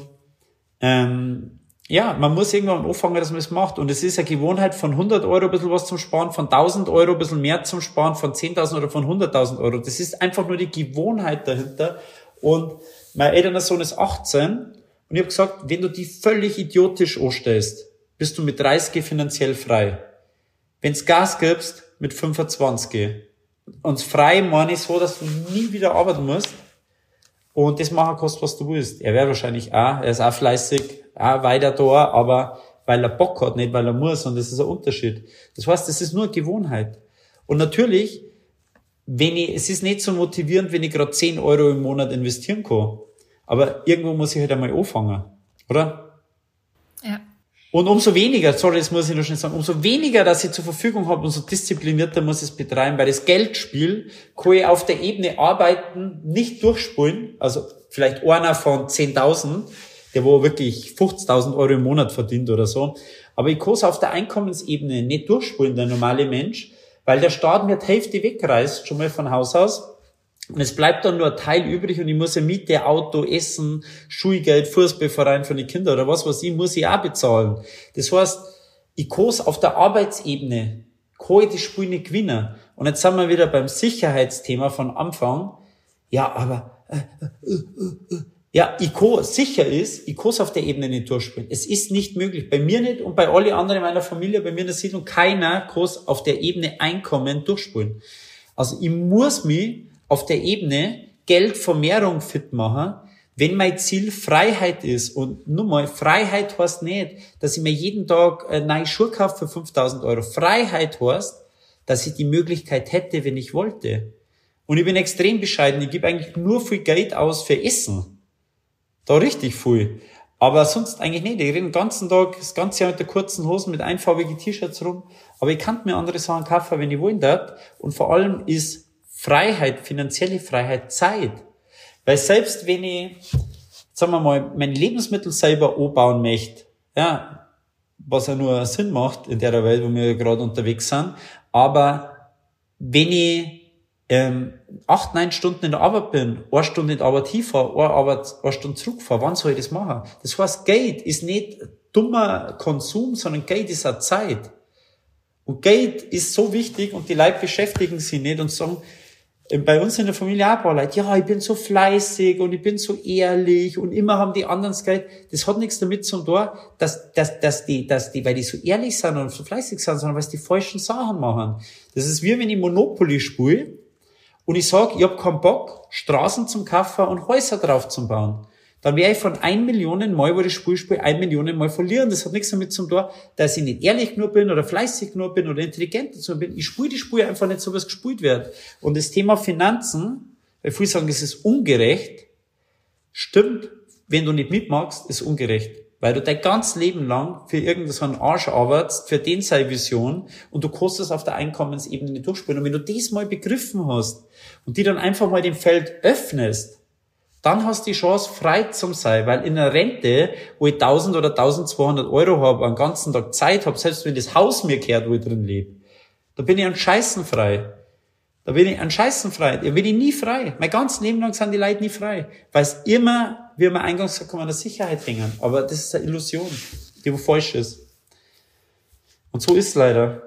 ähm, ja, man muss irgendwann anfangen, dass man es macht. Und es ist eine Gewohnheit, von hundert Euro ein bisschen was zum Sparen, von tausend Euro ein bisschen mehr zum Sparen, von zehntausend oder von hunderttausend Euro. Das ist einfach nur die Gewohnheit dahinter. Und mein älterer Sohn ist achtzehn. Und ich habe gesagt, wenn du die völlig idiotisch anstellst, bist du mit dreißig finanziell frei. Wenn's Gas gibst, mit fünfundzwanzig. Und frei meine ich so, dass du nie wieder arbeiten musst. Und das machen kostet, was du willst. Er wäre wahrscheinlich auch, er ist auch fleißig, auch weiter da, aber weil er Bock hat, nicht weil er muss. Und das ist ein Unterschied. Das heißt, das ist nur Gewohnheit. Und natürlich, wenn ich, es ist nicht so motivierend, wenn ich gerade zehn Euro im Monat investieren kann. Aber irgendwo muss ich halt einmal anfangen. Oder? Ja. Und umso weniger, sorry, das muss ich noch schnell sagen, umso weniger, dass ich zur Verfügung habe, umso disziplinierter muss ich es betreiben, weil das Geldspiel kann ich auf der Ebene arbeiten, nicht durchspulen, also vielleicht einer von zehntausend, der wo wirklich fünfzigtausend Euro im Monat verdient oder so, aber ich kann es auf der Einkommensebene nicht durchspulen, der normale Mensch, weil der Staat mir die Hälfte wegreißt, schon mal von Haus aus. Und es bleibt dann nur ein Teil übrig und ich muss ja Miete, Auto, Essen, Schulgeld, Fußballverein für die Kinder oder was weiß ich, muss ich auch bezahlen. Das heißt, ich kann es auf der Arbeitsebene, kann ich das Spiel nicht gewinnen. Und jetzt sind wir wieder beim Sicherheitsthema von Anfang. Ja, aber, äh, äh, äh, äh. ja, ich kann, sicher ist, ich kann es auf der Ebene nicht durchspielen. Es ist nicht möglich. Bei mir nicht und bei allen anderen in meiner Familie, bei mir in der Siedlung, keiner kann es auf der Ebene Einkommen durchspielen. Also ich muss mich auf der Ebene Geldvermehrung fit machen, wenn mein Ziel Freiheit ist. Und nur mal, Freiheit heißt nicht, dass ich mir jeden Tag eine neue Schuhe kaufe für fünftausend Euro. Freiheit heißt, dass ich die Möglichkeit hätte, wenn ich wollte. Und ich bin extrem bescheiden. Ich gebe eigentlich nur viel Geld aus für Essen. Da richtig viel. Aber sonst eigentlich nicht. Ich rede den ganzen Tag, das ganze Jahr mit der kurzen Hosen, mit einfarbigen T-Shirts rum. Aber ich kann mir andere Sachen kaufen, wenn ich wollen darf. Und vor allem ist Freiheit, finanzielle Freiheit, Zeit. Weil selbst wenn ich, sagen wir mal, mein Lebensmittel selber anbauen möchte, ja, was ja nur Sinn macht in der Welt, wo wir gerade unterwegs sind, aber wenn ich ähm, acht, neun Stunden in der Arbeit bin, eine Stunde in der Arbeit hinfahre, eine, Arbeit, eine Stunde zurückfahre, wann soll ich das machen? Das heißt, Geld ist nicht dummer Konsum, sondern Geld ist auch Zeit. Und Geld ist so wichtig und die Leute beschäftigen sich nicht und sagen, Bei uns in der Familie auch ein paar Leute, ja, ich bin so fleißig und ich bin so ehrlich und immer haben die anderen das Geld. Das hat nichts damit zu tun, dass, dass, dass die, dass die, weil die so ehrlich sind und so fleißig sind, sondern weil sie die falschen Sachen machen. Das ist wie wenn ich Monopoly spiele und ich sage, ich hab keinen Bock, Straßen zum kaufen und Häuser drauf zu bauen. Dann werde ich von ein Millionen Mal, wo ich das Spiel spiele, ein Millionen Mal verlieren. Das hat nichts damit zu tun, dass ich nicht ehrlich genug bin oder fleißig genug bin oder intelligent dazu bin. Ich spiele die Spiele einfach nicht so, wie es gespielt wird. Und das Thema Finanzen, weil viele sagen, es ist ungerecht, stimmt, wenn du nicht mitmachst, ist ungerecht. Weil du dein ganzes Leben lang für irgendeinen so einen Arsch arbeitest, für den seine Vision und du kannst es auf der Einkommensebene nicht durchspielen. Und wenn du das mal begriffen hast und die dann einfach mal dem Feld öffnest, dann hast du die Chance, frei zu sein, weil in einer Rente, wo ich tausend oder tausendzweihundert Euro habe, einen ganzen Tag Zeit habe, selbst wenn das Haus mir gehört, wo ich drin lebe, da bin ich an Scheißen frei. Da bin ich an Scheißen frei. Da bin ich nie frei. Mein ganzes Leben lang sind die Leute nie frei. Weil es immer, wie wir eingangs gesagt haben, an der Sicherheit hängen. Aber das ist eine Illusion, die wo falsch ist. Und so ist es leider.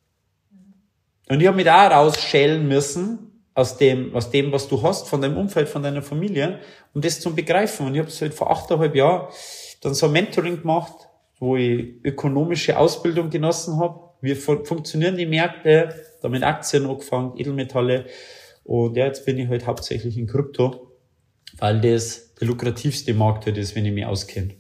Und ich habe mich da rausschälen müssen, aus dem, aus dem, was du hast, von deinem Umfeld, von deiner Familie, um das zu begreifen. Und ich habe es halt vor achteinhalb Jahren dann so ein Mentoring gemacht, wo ich ökonomische Ausbildung genossen habe. Wie fun- funktionieren die Märkte? Da mit Aktien angefangen, Edelmetalle. Und ja, jetzt bin ich halt hauptsächlich in Krypto, weil das der lukrativste Markt halt ist, wenn ich mich auskenne.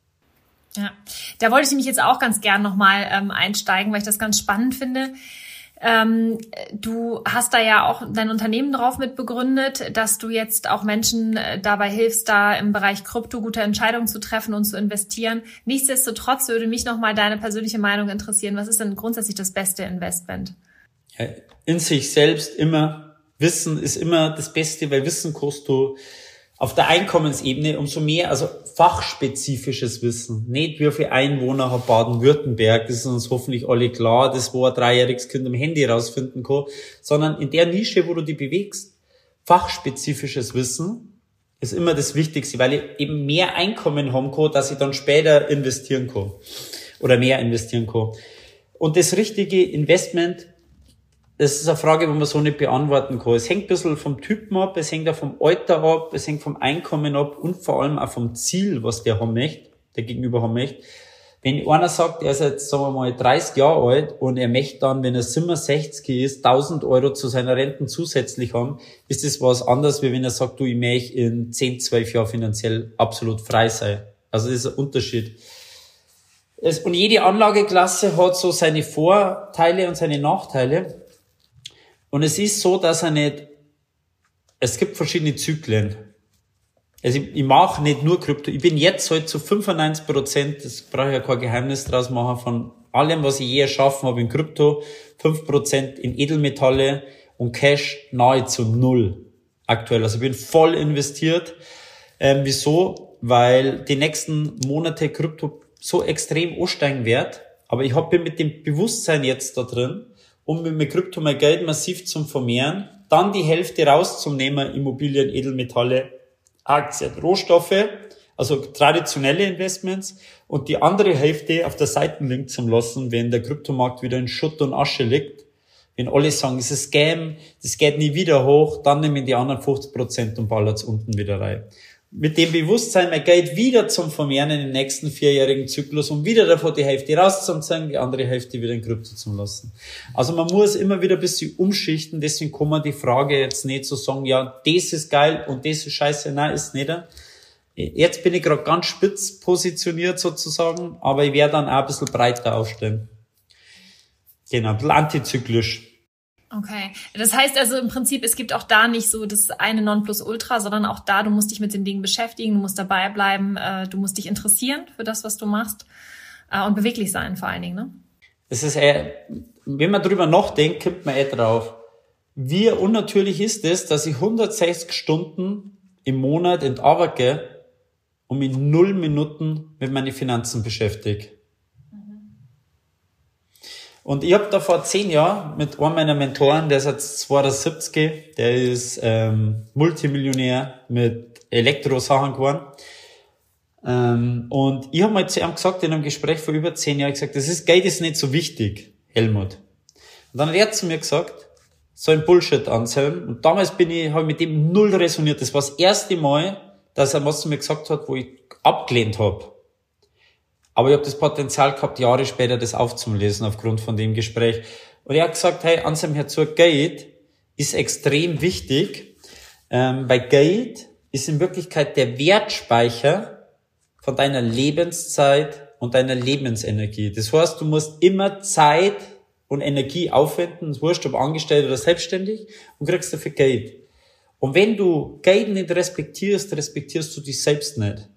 Ja, da wollte ich nämlich jetzt auch ganz gern nochmal ähm, einsteigen, weil ich das ganz spannend finde. Ähm, du hast da ja auch dein Unternehmen drauf mit begründet, dass du jetzt auch Menschen äh, dabei hilfst, da im Bereich Krypto gute Entscheidungen zu treffen und zu investieren. Nichtsdestotrotz würde mich nochmal deine persönliche Meinung interessieren. Was ist denn grundsätzlich das beste Investment? Ja, in sich selbst immer. Wissen ist immer das Beste, weil Wissen kostet du auf der Einkommensebene umso mehr, also fachspezifisches Wissen. Nicht wie viele Einwohner hat Baden-Württemberg, das ist uns hoffentlich alle klar, das wo ein dreijähriges Kind am Handy rausfinden kann, sondern in der Nische, wo du dich bewegst, fachspezifisches Wissen ist immer das Wichtigste, weil ich eben mehr Einkommen haben kann, dass ich dann später investieren kann oder mehr investieren kann. Und das richtige Investment, das ist eine Frage, die man so nicht beantworten kann. Es hängt ein bisschen vom Typen ab, es hängt auch vom Alter ab, es hängt vom Einkommen ab und vor allem auch vom Ziel, was der haben möchte, der Gegenüber haben möchte. Wenn einer sagt, er ist jetzt, sagen wir mal, dreißig Jahre alt und er möchte dann, wenn er siebenundsechzig ist, tausend Euro zu seiner Renten zusätzlich haben, ist das was anderes, wie wenn er sagt, du, ich möchte in zehn, zwölf Jahren finanziell absolut frei sein. Also das ist ein Unterschied. Es, und jede Anlageklasse hat so seine Vorteile und seine Nachteile. Und es ist so, dass er nicht, es gibt verschiedene Zyklen. Also ich, ich mache nicht nur Krypto, ich bin jetzt halt zu fünfundneunzig Prozent, das brauche ich ja kein Geheimnis draus machen, von allem, was ich je erschaffen habe in Krypto, fünf Prozent in Edelmetalle und Cash nahezu null aktuell. Also ich bin voll investiert. Ähm, wieso? Weil die nächsten Monate Krypto so extrem ansteigen wird, aber ich hab, bin mit dem Bewusstsein jetzt da drin, um mit mir Krypto mein Geld massiv zum Vermehren, dann die Hälfte rauszunehmen, Immobilien, Edelmetalle, Aktien, Rohstoffe, also traditionelle Investments, und die andere Hälfte auf der Seite liegen zu lassen, wenn der Kryptomarkt wieder in Schutt und Asche liegt. Wenn alle sagen, es ist Scam, das geht nie wieder hoch, dann nehmen die anderen fünfzig Prozent und ballert's unten wieder rein. Mit dem Bewusstsein, mein Geld wieder zum Vermehren in den nächsten vierjährigen Zyklus, um wieder davon die Hälfte rauszuziehen, die andere Hälfte wieder in Krypto zu lassen. Also man muss immer wieder ein bisschen umschichten, deswegen kann man die Frage jetzt nicht so sagen, ja, das ist geil und das ist scheiße, nein, ist nicht. Jetzt bin ich gerade ganz spitz positioniert sozusagen, aber ich werde dann auch ein bisschen breiter aufstellen. Genau, ein bisschen antizyklisch. Okay, das heißt also im Prinzip, es gibt auch da nicht so das eine Nonplusultra, sondern auch da, du musst dich mit den Dingen beschäftigen, du musst dabei bleiben, äh, du musst dich interessieren für das, was du machst, äh, und beweglich sein vor allen Dingen, ne? Es ist eher, wenn man drüber nachdenkt, kommt man eh drauf. Wie unnatürlich ist es, dass ich hundertsechzig Stunden im Monat in die Arbeit gehe und mich null Minuten mit meinen Finanzen beschäftige. Und ich habe da vor zehn Jahren mit einem meiner Mentoren, der ist jetzt zweiundsiebzig, der ist ähm, Multimillionär mit Elektrosachen geworden. Ähm, und ich habe mal zu ihm gesagt, in einem Gespräch vor über zehn Jahren, gesagt, das ist, Geld ist nicht so wichtig, Helmut. Und dann hat er zu mir gesagt, so ein Bullshit, Anselm. Und damals bin ich, habe ich mit dem null resoniert. Das war das erste Mal, dass er was zu mir gesagt hat, wo ich abgelehnt habe. Aber ich habe das Potenzial gehabt, Jahre später das aufzulesen aufgrund von dem Gespräch. Und er hat gesagt, hey, Anselm, hör zu, Geld ist extrem wichtig, ähm, weil Geld ist in Wirklichkeit der Wertspeicher von deiner Lebenszeit und deiner Lebensenergie. Das heißt, du musst immer Zeit und Energie aufwenden, das wurscht, ob angestellt oder selbstständig, und kriegst dafür Geld. Und wenn du Geld nicht respektierst, respektierst du dich selbst nicht.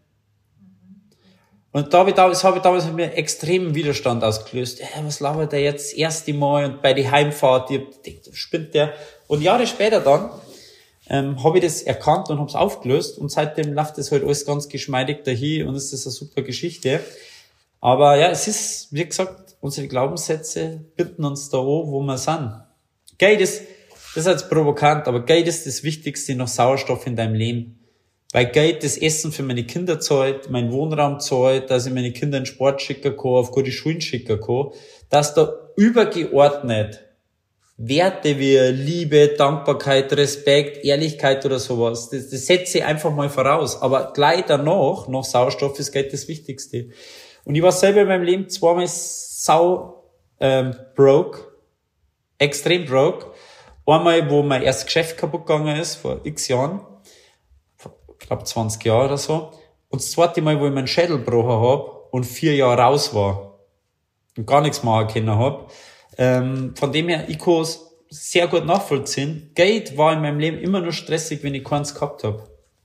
Und da habe ich, das habe ich damals mit mir extremen Widerstand ausgelöst. Hey, was labert der jetzt das erste Mal und bei der Heimfahrt, ich dachte, spinnt der. Und Jahre später dann ähm, habe ich das erkannt und habe es aufgelöst, und seitdem läuft das halt alles ganz geschmeidig dahin und es ist eine super Geschichte. Aber ja, es ist, wie gesagt, unsere Glaubenssätze binden uns da an, wo wir sind. Geld ist, das ist jetzt provokant, aber Geld ist das Wichtigste noch Sauerstoff in deinem Leben. Weil Geld das Essen für meine Kinder zahlt, mein Wohnraum zahlt, dass ich meine Kinder in Sport schicken kann, auf gute Schulen schicken kann, dass da übergeordnet Werte wie Liebe, Dankbarkeit, Respekt, Ehrlichkeit oder sowas, das, das setze ich einfach mal voraus. Aber gleich danach, nach Sauerstoff, ist Geld das Wichtigste. Und ich war selber in meinem Leben zweimal sau ähm, broke, extrem broke. Einmal, wo mein erstes Geschäft kaputt gegangen ist, vor x Jahren, ich glaube zwanzig Jahre oder so. Und das zweite Mal, wo ich meinen Schädel gebrochen habe und vier Jahre raus war und gar nichts machen können habe. Ähm, von dem her, ich kann es sehr gut nachvollziehen. Geld war in meinem Leben immer nur stressig, wenn ich keins gehabt habe.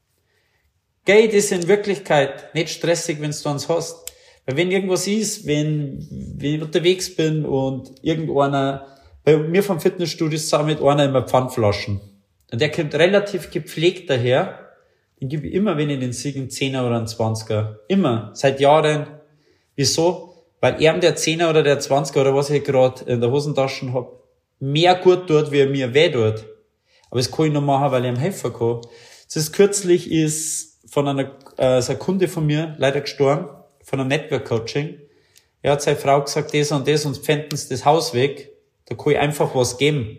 Geld ist in Wirklichkeit nicht stressig, wenn du eins hast. Weil wenn irgendwas ist, wenn, wenn ich unterwegs bin und irgendeiner, bei mir vom Fitnessstudio ist mit einer immer Pfandflaschen. Und der kommt relativ gepflegt daher. Den gebe ich immer, wenn ich den sehe, einen Zehner oder einen Zwanziger. Immer. Seit Jahren. Wieso? Weil er der Zehner oder der Zwanziger oder was ich gerade in der Hosentasche habe, mehr gut tut, wie er mir weh tut. Aber das kann ich nur machen, weil ich ihm helfen kann. Das ist kürzlich ist von einer, äh, so ein Kunde von mir leider gestorben, von einem Network Coaching. Er hat seine Frau gesagt, das und das, und pfänden sie das Haus weg. Da kann ich einfach was geben.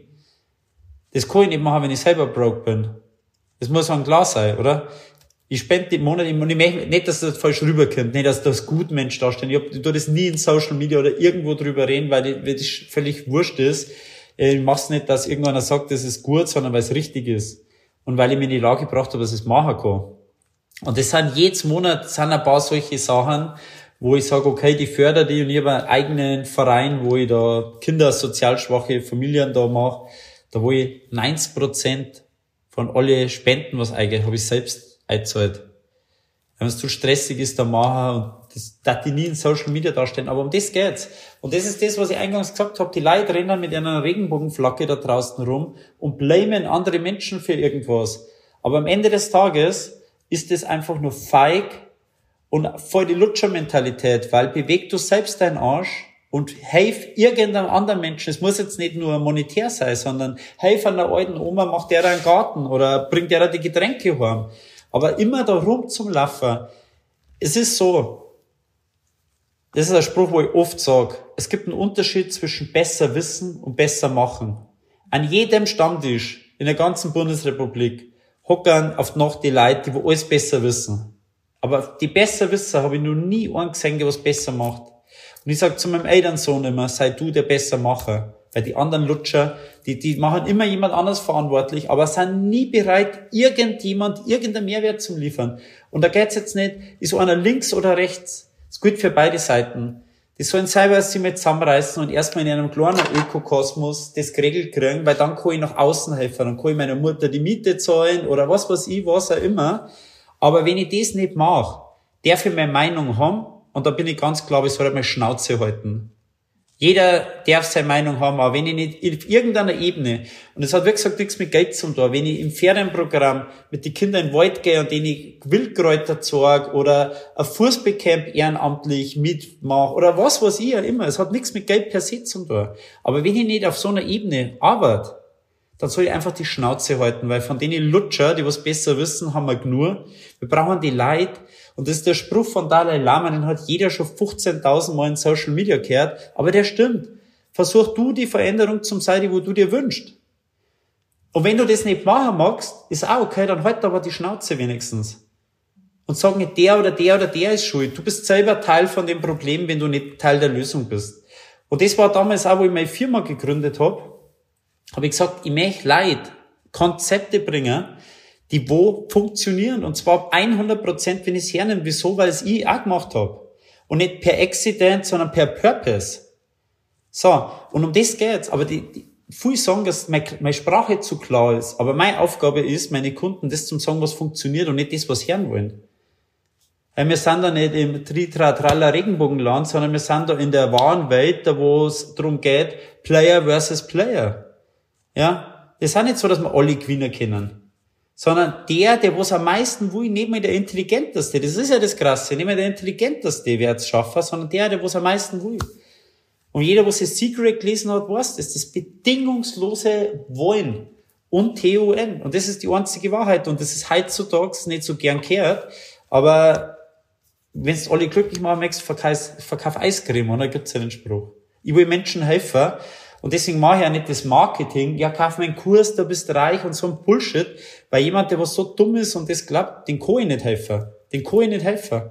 Das kann ich nicht machen, wenn ich selber broke bin. Das muss einem klar sein, oder? Ich spende im Monat, und ich möchte nicht, dass das falsch rüberkommt, nicht, dass das Gutmensch darstellt. Ich, hab, ich tue das nie in Social Media oder irgendwo drüber reden, weil, ich, weil das völlig wurscht ist. Ich mach's nicht, dass irgendeiner sagt, das ist gut, sondern weil es richtig ist. Und weil ich mich in die Lage gebracht habe, dass ich es machen kann. Und das sind jedes Monat sind ein paar solche Sachen, wo ich sage, okay, die fördere die, und ich habe einen eigenen Verein, wo ich da Kinder, sozial schwache Familien da mache, da wo ich neunzig Prozent von alle Spenden, was eigentlich, habe ich selbst eingezahlt. Wenn es zu stressig ist, dann machen, und das darf ich nie in Social Media darstellen, aber um das geht's. Und das ist das, was ich eingangs gesagt habe, die Leute rennen mit einer Regenbogenflagge da draußen rum und blamen andere Menschen für irgendwas. Aber am Ende des Tages ist das einfach nur feig und voll die Lutscher-Mentalität, weil beweg du selbst deinen Arsch und helf irgendeinem anderen Menschen. Es muss jetzt nicht nur monetär sein, sondern helf einer alten Oma, macht der einen Garten oder bringt der die Getränke heim. Aber immer da rum zum Laufen. Es ist so, das ist ein Spruch, wo ich oft sage, es gibt einen Unterschied zwischen besser wissen und besser machen. An jedem Stammtisch in der ganzen Bundesrepublik hockern auf die Nacht die Leute, die alles besser wissen. Aber die Besserwisser habe ich noch nie einen gesehen, der was besser macht. Und ich sage zu meinem Elternsohn immer, sei du der Bessermacher. Weil die anderen Lutscher, die, die machen immer jemand anders verantwortlich, aber sind nie bereit, irgendjemand, irgendeinen Mehrwert zu liefern. Und da geht's jetzt nicht, ist einer links oder rechts. Das gilt für beide Seiten. Die sollen selber sich mit zusammenreißen und erstmal in einem kleinen Ökokosmos das geregelt kriegen, weil dann kann ich nach außen helfen. Dann kann ich meiner Mutter die Miete zahlen oder was weiß ich, was auch immer. Aber wenn ich das nicht mache, darf ich meine Meinung haben, und da bin ich ganz klar, ich soll meine Schnauze halten. Jeder darf seine Meinung haben, aber wenn ich nicht auf irgendeiner Ebene, und es hat wie gesagt nichts mit Geld zu tun, wenn ich im Ferienprogramm mit den Kindern in den Wald gehe und denen ich Wildkräuter zeige oder ein Fußballcamp ehrenamtlich mitmache oder was weiß ich ja immer, es hat nichts mit Geld per se zu tun. Aber wenn ich nicht auf so einer Ebene arbeite, dann soll ich einfach die Schnauze halten, weil von denen Lutscher, die was besser wissen, haben wir genug. Wir brauchen die Leute. Und das ist der Spruch von Dalai Lama, den hat jeder schon fünfzehntausend Mal in Social Media gehört, aber der stimmt. Versuch du die Veränderung zum sein, wo du dir wünschst. Und wenn du das nicht machen magst, ist auch okay, dann halt aber die Schnauze wenigstens. Und sag nicht, der oder der oder der ist schuld. Du bist selber Teil von dem Problem, wenn du nicht Teil der Lösung bist. Und das war damals auch, wo ich meine Firma gegründet habe, habe ich gesagt, ich möchte Leute Konzepte bringen, die wo funktionieren. Und zwar hundert Prozent, wenn ich es hernehme. Wieso? Weil es ich auch gemacht habe. Und nicht per Accident, sondern per Purpose. So, und um das geht's. Aber die, die viele sagen, dass meine, meine Sprache zu klar ist. Aber meine Aufgabe ist, meine Kunden das zu sagen, was funktioniert und nicht das, was sie hören wollen. Weil wir sind da nicht im Tri-Tra-Tralla Regenbogenland, sondern wir sind da in der wahren Welt, da wo es darum geht, Player versus Player. Ja? Das ist auch nicht so, dass wir alle Gewinner kennen. Sondern der, der was am meisten will, nicht mehr der Intelligenteste. Das ist ja das Krasse. Nicht mehr der Intelligenteste wird es schaffen, sondern der, der was am meisten will. Und jeder, was das Secret gelesen hat, weiß, das ist das bedingungslose Wollen und T O N. Und das ist die einzige Wahrheit. Und das ist heutzutage nicht so gern gehört. Aber wenn du alle glücklich machen möchtest, verkauf, verkauf Eiscreme. Und da gibt's ja den Spruch. Ich will Menschen helfen. Und deswegen mache ich auch nicht das Marketing. Ja, kauf meinen Kurs, da bist du reich und so ein Bullshit. Weil jemand, der was so dumm ist und das glaubt, den kann ich nicht helfen. Den kann ich nicht helfen.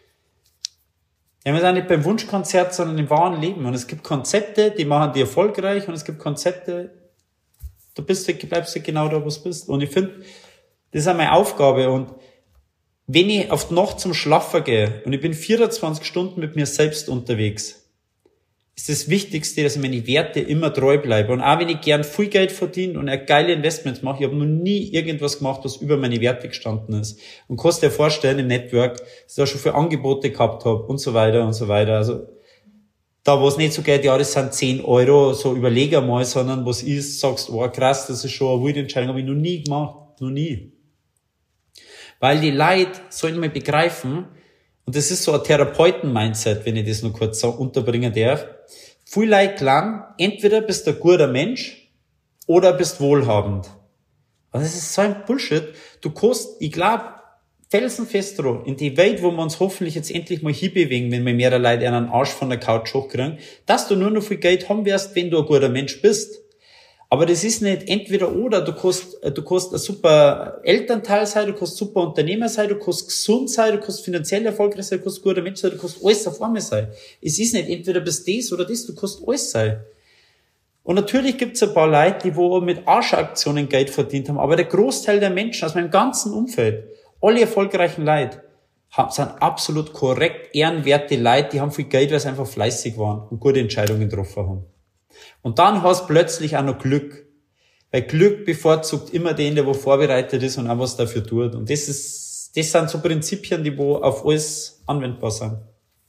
Ja, wir sind nicht beim Wunschkonzert, sondern im wahren Leben. Und es gibt Konzepte, die machen die erfolgreich. Und es gibt Konzepte, du bist, du bleibst du genau da, wo du bist. Und ich finde, das ist auch meine Aufgabe. Und wenn ich auf die Nacht zum Schlafen gehe und ich bin vierundzwanzig Stunden mit mir selbst unterwegs, ist das Wichtigste, dass ich meine Werte immer treu bleibe. Und auch wenn ich gern viel Geld verdiene und geile Investments mache, ich habe noch nie irgendwas gemacht, was über meine Werte gestanden ist. Und kannst dir vorstellen im Network, dass ich da schon viele Angebote gehabt habe und so weiter und so weiter. Also da, wo es nicht so geht, ja, das sind zehn Euro, so überleg einmal, sondern was ist, sagst, oh krass, das ist schon eine wilde Entscheidung, habe ich noch nie gemacht. Noch nie. Weil die Leute sollen mal begreifen, und das ist so ein Therapeuten-Mindset, wenn ich das noch kurz so unterbringen darf. Viele Leute glauben, entweder bist du ein guter Mensch oder bist wohlhabend. Und das ist so ein Bullshit. Du kannst, ich glaube, felsenfest dran, in die Welt, wo wir uns hoffentlich jetzt endlich mal hinbewegen, wenn wir mehrere Leute einen Arsch von der Couch hochkriegen, dass du nur noch viel Geld haben wirst, wenn du ein guter Mensch bist. Aber das ist nicht entweder oder, du kannst, du kannst ein super Elternteil sein, du kannst super Unternehmer sein, du kannst gesund sein, du kannst finanziell erfolgreich sein, du kannst guter Mensch sein, du kannst alles auf einmal sein. Es ist nicht entweder bist das oder das, du kannst alles sein. Und natürlich gibt's ein paar Leute, die wo mit Arschaktionen Geld verdient haben, aber der Großteil der Menschen aus meinem ganzen Umfeld, alle erfolgreichen Leute, sind absolut korrekt, ehrenwerte Leute, die haben viel Geld, weil sie einfach fleißig waren und gute Entscheidungen getroffen haben. Und dann hast du plötzlich auch noch Glück. Weil Glück bevorzugt immer den, der wo vorbereitet ist und auch was dafür tut. Und das ist, das sind so Prinzipien, die wo auf alles anwendbar sind.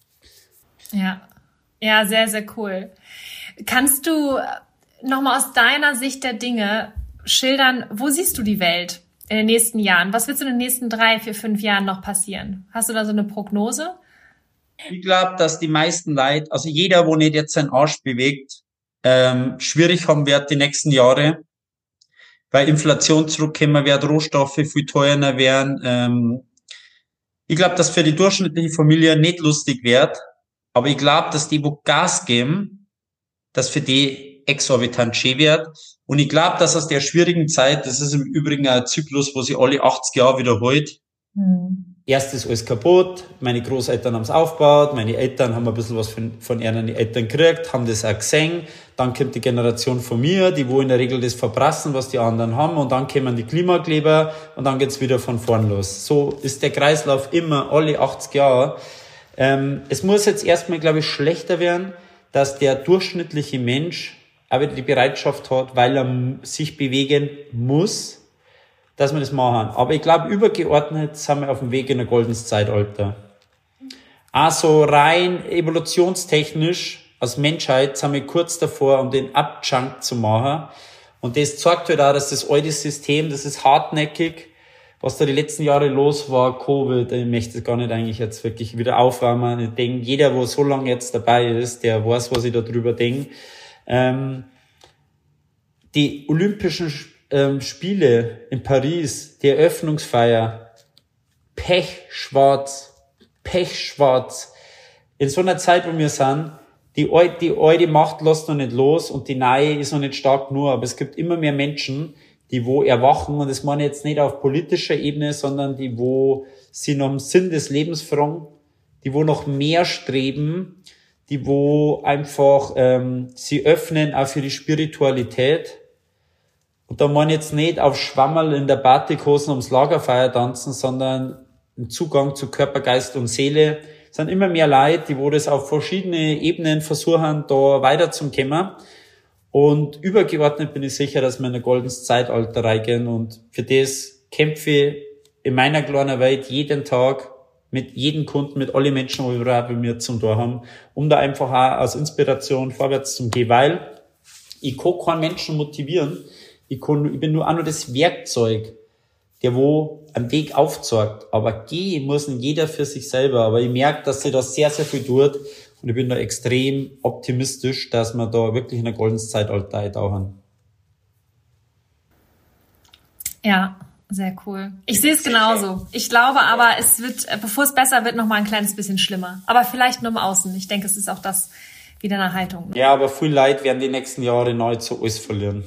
Ja. Ja, sehr, sehr cool. Kannst du nochmal aus deiner Sicht der Dinge schildern, wo siehst du die Welt in den nächsten Jahren? Was wird in den nächsten drei, vier, fünf Jahren noch passieren? Hast du da so eine Prognose? Ich glaube, dass die meisten Leute, also jeder, wo nicht jetzt seinen Arsch bewegt, ähm, schwierig haben wird die nächsten Jahre, weil Inflation zurückkommen wird, Rohstoffe viel teurer werden. Ähm, ich glaube, dass für die durchschnittliche Familie nicht lustig wird, aber ich glaube, dass die, wo Gas geben, dass für die exorbitant schön wird. Und ich glaube, dass aus der schwierigen Zeit, das ist im Übrigen ein Zyklus, wo sich alle achtzig Jahre wiederholt. Mhm. Erst ist alles kaputt, meine Großeltern haben es aufgebaut, meine Eltern haben ein bisschen was von, von ihren Eltern gekriegt, haben das auch gesehen. Dann kommt die Generation von mir, die wo in der Regel das verprassen, was die anderen haben. Und dann kommen die Klimakleber und dann geht's wieder von vorn los. So ist der Kreislauf immer, alle achtzig Jahre. Ähm, es muss jetzt erstmal, glaube ich, schlechter werden, dass der durchschnittliche Mensch auch wieder die Bereitschaft hat, weil er sich bewegen muss, dass wir das machen. Aber ich glaube, übergeordnet sind wir auf dem Weg in ein goldenes Zeitalter. Also rein evolutionstechnisch als Menschheit sind wir kurz davor, um den Abjunk zu machen. Und das zeigt halt auch, dass das alte System, das ist hartnäckig, was da die letzten Jahre los war, Covid, ich möchte gar nicht eigentlich jetzt wirklich wieder aufwärmen. Ich denke, jeder, wo so lange jetzt dabei ist, der weiß, was ich da drüber denke. Ähm, die Olympischen ähm, Spiele in Paris, die Eröffnungsfeier, pechschwarz, pechschwarz. In so einer Zeit, wo wir sind, die alte, die alte Macht lässt noch nicht los und die neue ist noch nicht stark genug, aber es gibt immer mehr Menschen, die wo erwachen, und das meine ich jetzt nicht auf politischer Ebene, sondern die wo sie nach dem Sinn des Lebens fragen, die wo noch mehr streben, die wo einfach ähm, sie öffnen auch für die Spiritualität. Und da meine ich jetzt nicht auf Schwammerl in der Batikhosen ums Lagerfeuer tanzen, sondern einen Zugang zu Körper, Geist und Seele. Es sind immer mehr Leute, die wo das auf verschiedene Ebenen versuchen, da weiterzukommen. Und übergeordnet bin ich sicher, dass wir in ein goldenes Zeitalter reingehen. Und für das kämpfe ich in meiner kleinen Welt jeden Tag mit jedem Kunden, mit allen Menschen, die wir bei mir zum Tor haben, um da einfach auch als Inspiration vorwärts zu gehen. Weil ich kann keinen Menschen motivieren. Ich, kann, ich bin nur auch nur das Werkzeug, der wo einen Weg aufzeigt. Aber gehen muss nicht jeder für sich selber. Aber ich merke, dass sie da sehr, sehr viel tut. Und ich bin da extrem optimistisch, dass wir da wirklich in ein goldenes Zeitalter eintauchen. Ja, sehr cool. Ich sehe es genauso. Ich glaube aber, es wird, bevor es besser wird, noch mal ein kleines bisschen schlimmer. Aber vielleicht nur im Außen. Ich denke, es ist auch das wieder eine Haltung. Ja, aber viel Leid werden die nächsten Jahre nahezu alles verlieren.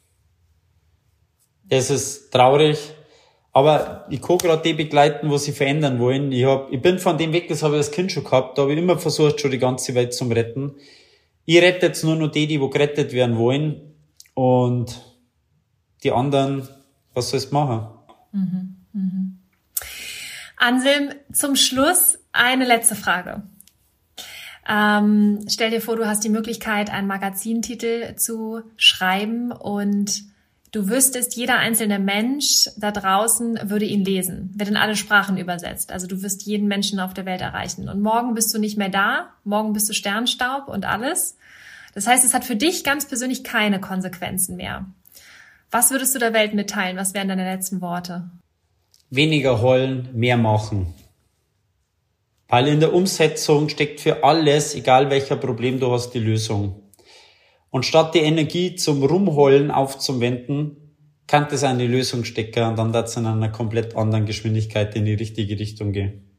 Das ist traurig. Aber ich kann gerade die begleiten, wo sie verändern wollen. Ich hab, ich bin von dem weg, das habe ich als Kind schon gehabt. Da habe ich immer versucht, schon die ganze Welt zu retten. Ich rette jetzt nur noch die, die wo gerettet werden wollen. Und die anderen, was soll ich machen? Mhm, mhm. Anselm, zum Schluss eine letzte Frage. Ähm, stell dir vor, du hast die Möglichkeit, einen Magazintitel zu schreiben und du wüsstest, jeder einzelne Mensch da draußen würde ihn lesen, wird in alle Sprachen übersetzt. Also du wirst jeden Menschen auf der Welt erreichen. Und morgen bist du nicht mehr da, morgen bist du Sternstaub und alles. Das heißt, es hat für dich ganz persönlich keine Konsequenzen mehr. Was würdest du der Welt mitteilen? Was wären deine letzten Worte? Weniger heulen, mehr machen. Weil in der Umsetzung steckt für alles, egal welcher Problem du hast, die Lösung. Und statt die Energie zum Rumheulen aufzuwenden, kann das eine Lösung stecken und dann wird es in einer komplett anderen Geschwindigkeit in die richtige Richtung gehen.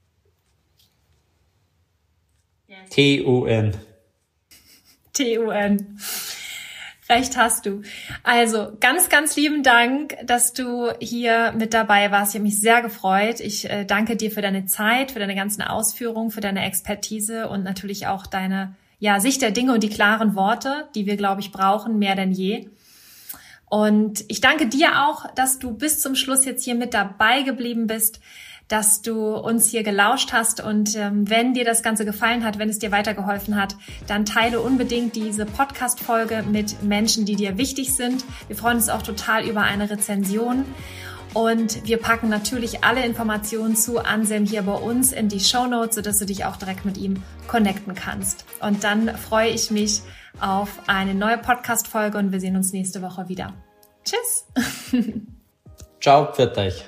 Yes. T U N. T U N. Recht hast du. Also ganz, ganz lieben Dank, dass du hier mit dabei warst. Ich habe mich sehr gefreut. Ich äh, danke dir für deine Zeit, für deine ganzen Ausführungen, für deine Expertise und natürlich auch deine ja, Sicht der Dinge und die klaren Worte, die wir, glaube ich, brauchen, mehr denn je. Und ich danke dir auch, dass du bis zum Schluss jetzt hier mit dabei geblieben bist, dass du uns hier gelauscht hast. Und ähm, wenn dir das Ganze gefallen hat, wenn es dir weitergeholfen hat, dann teile unbedingt diese Podcast-Folge mit Menschen, die dir wichtig sind. Wir freuen uns auch total über eine Rezension. Und wir packen natürlich alle Informationen zu Anselm hier bei uns in die Shownotes, sodass du dich auch direkt mit ihm connecten kannst. Und dann freue ich mich auf eine neue Podcast-Folge und wir sehen uns nächste Woche wieder. Tschüss! Ciao, pfiat euch!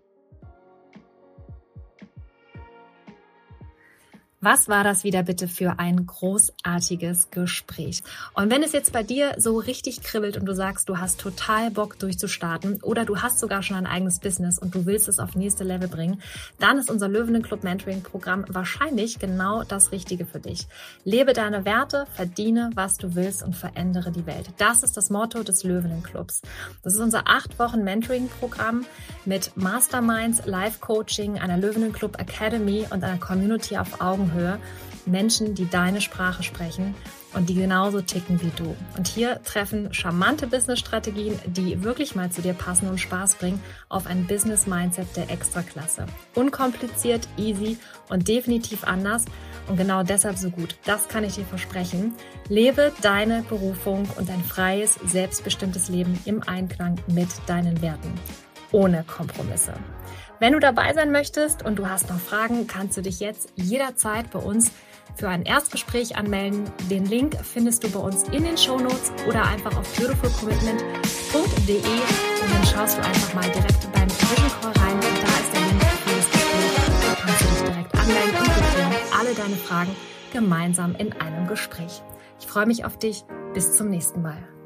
Was war das wieder bitte für ein großartiges Gespräch? Und wenn es jetzt bei dir so richtig kribbelt und du sagst, du hast total Bock durchzustarten oder du hast sogar schon ein eigenes Business und du willst es auf nächste Level bringen, dann ist unser Löwenenclub Mentoring Programm wahrscheinlich genau das Richtige für dich. Lebe deine Werte, verdiene, was du willst und verändere die Welt. Das ist das Motto des Löwenenclubs. Das ist unser acht Wochen Mentoring Programm mit Masterminds, Live-Coaching, einer Löwenenclub Academy und einer Community auf Augenhöhe. Menschen, die deine Sprache sprechen und die genauso ticken wie du. Und hier treffen charmante Business-Strategien, die wirklich mal zu dir passen und Spaß bringen, auf ein Business-Mindset der Extraklasse. Unkompliziert, easy und definitiv anders und genau deshalb so gut. Das kann ich dir versprechen. Lebe deine Berufung und ein freies, selbstbestimmtes Leben im Einklang mit deinen Werten. Ohne Kompromisse. Wenn du dabei sein möchtest und du hast noch Fragen, kannst du dich jetzt jederzeit bei uns für ein Erstgespräch anmelden. Den Link findest du bei uns in den Shownotes oder einfach auf beautiful commitment punkt de und dann schaust du einfach mal direkt in deinen Vision Call rein. Da ist der Link für das Gespräch. Da kannst du dich direkt anmelden und wir klären alle deine Fragen gemeinsam in einem Gespräch. Ich freue mich auf dich. Bis zum nächsten Mal.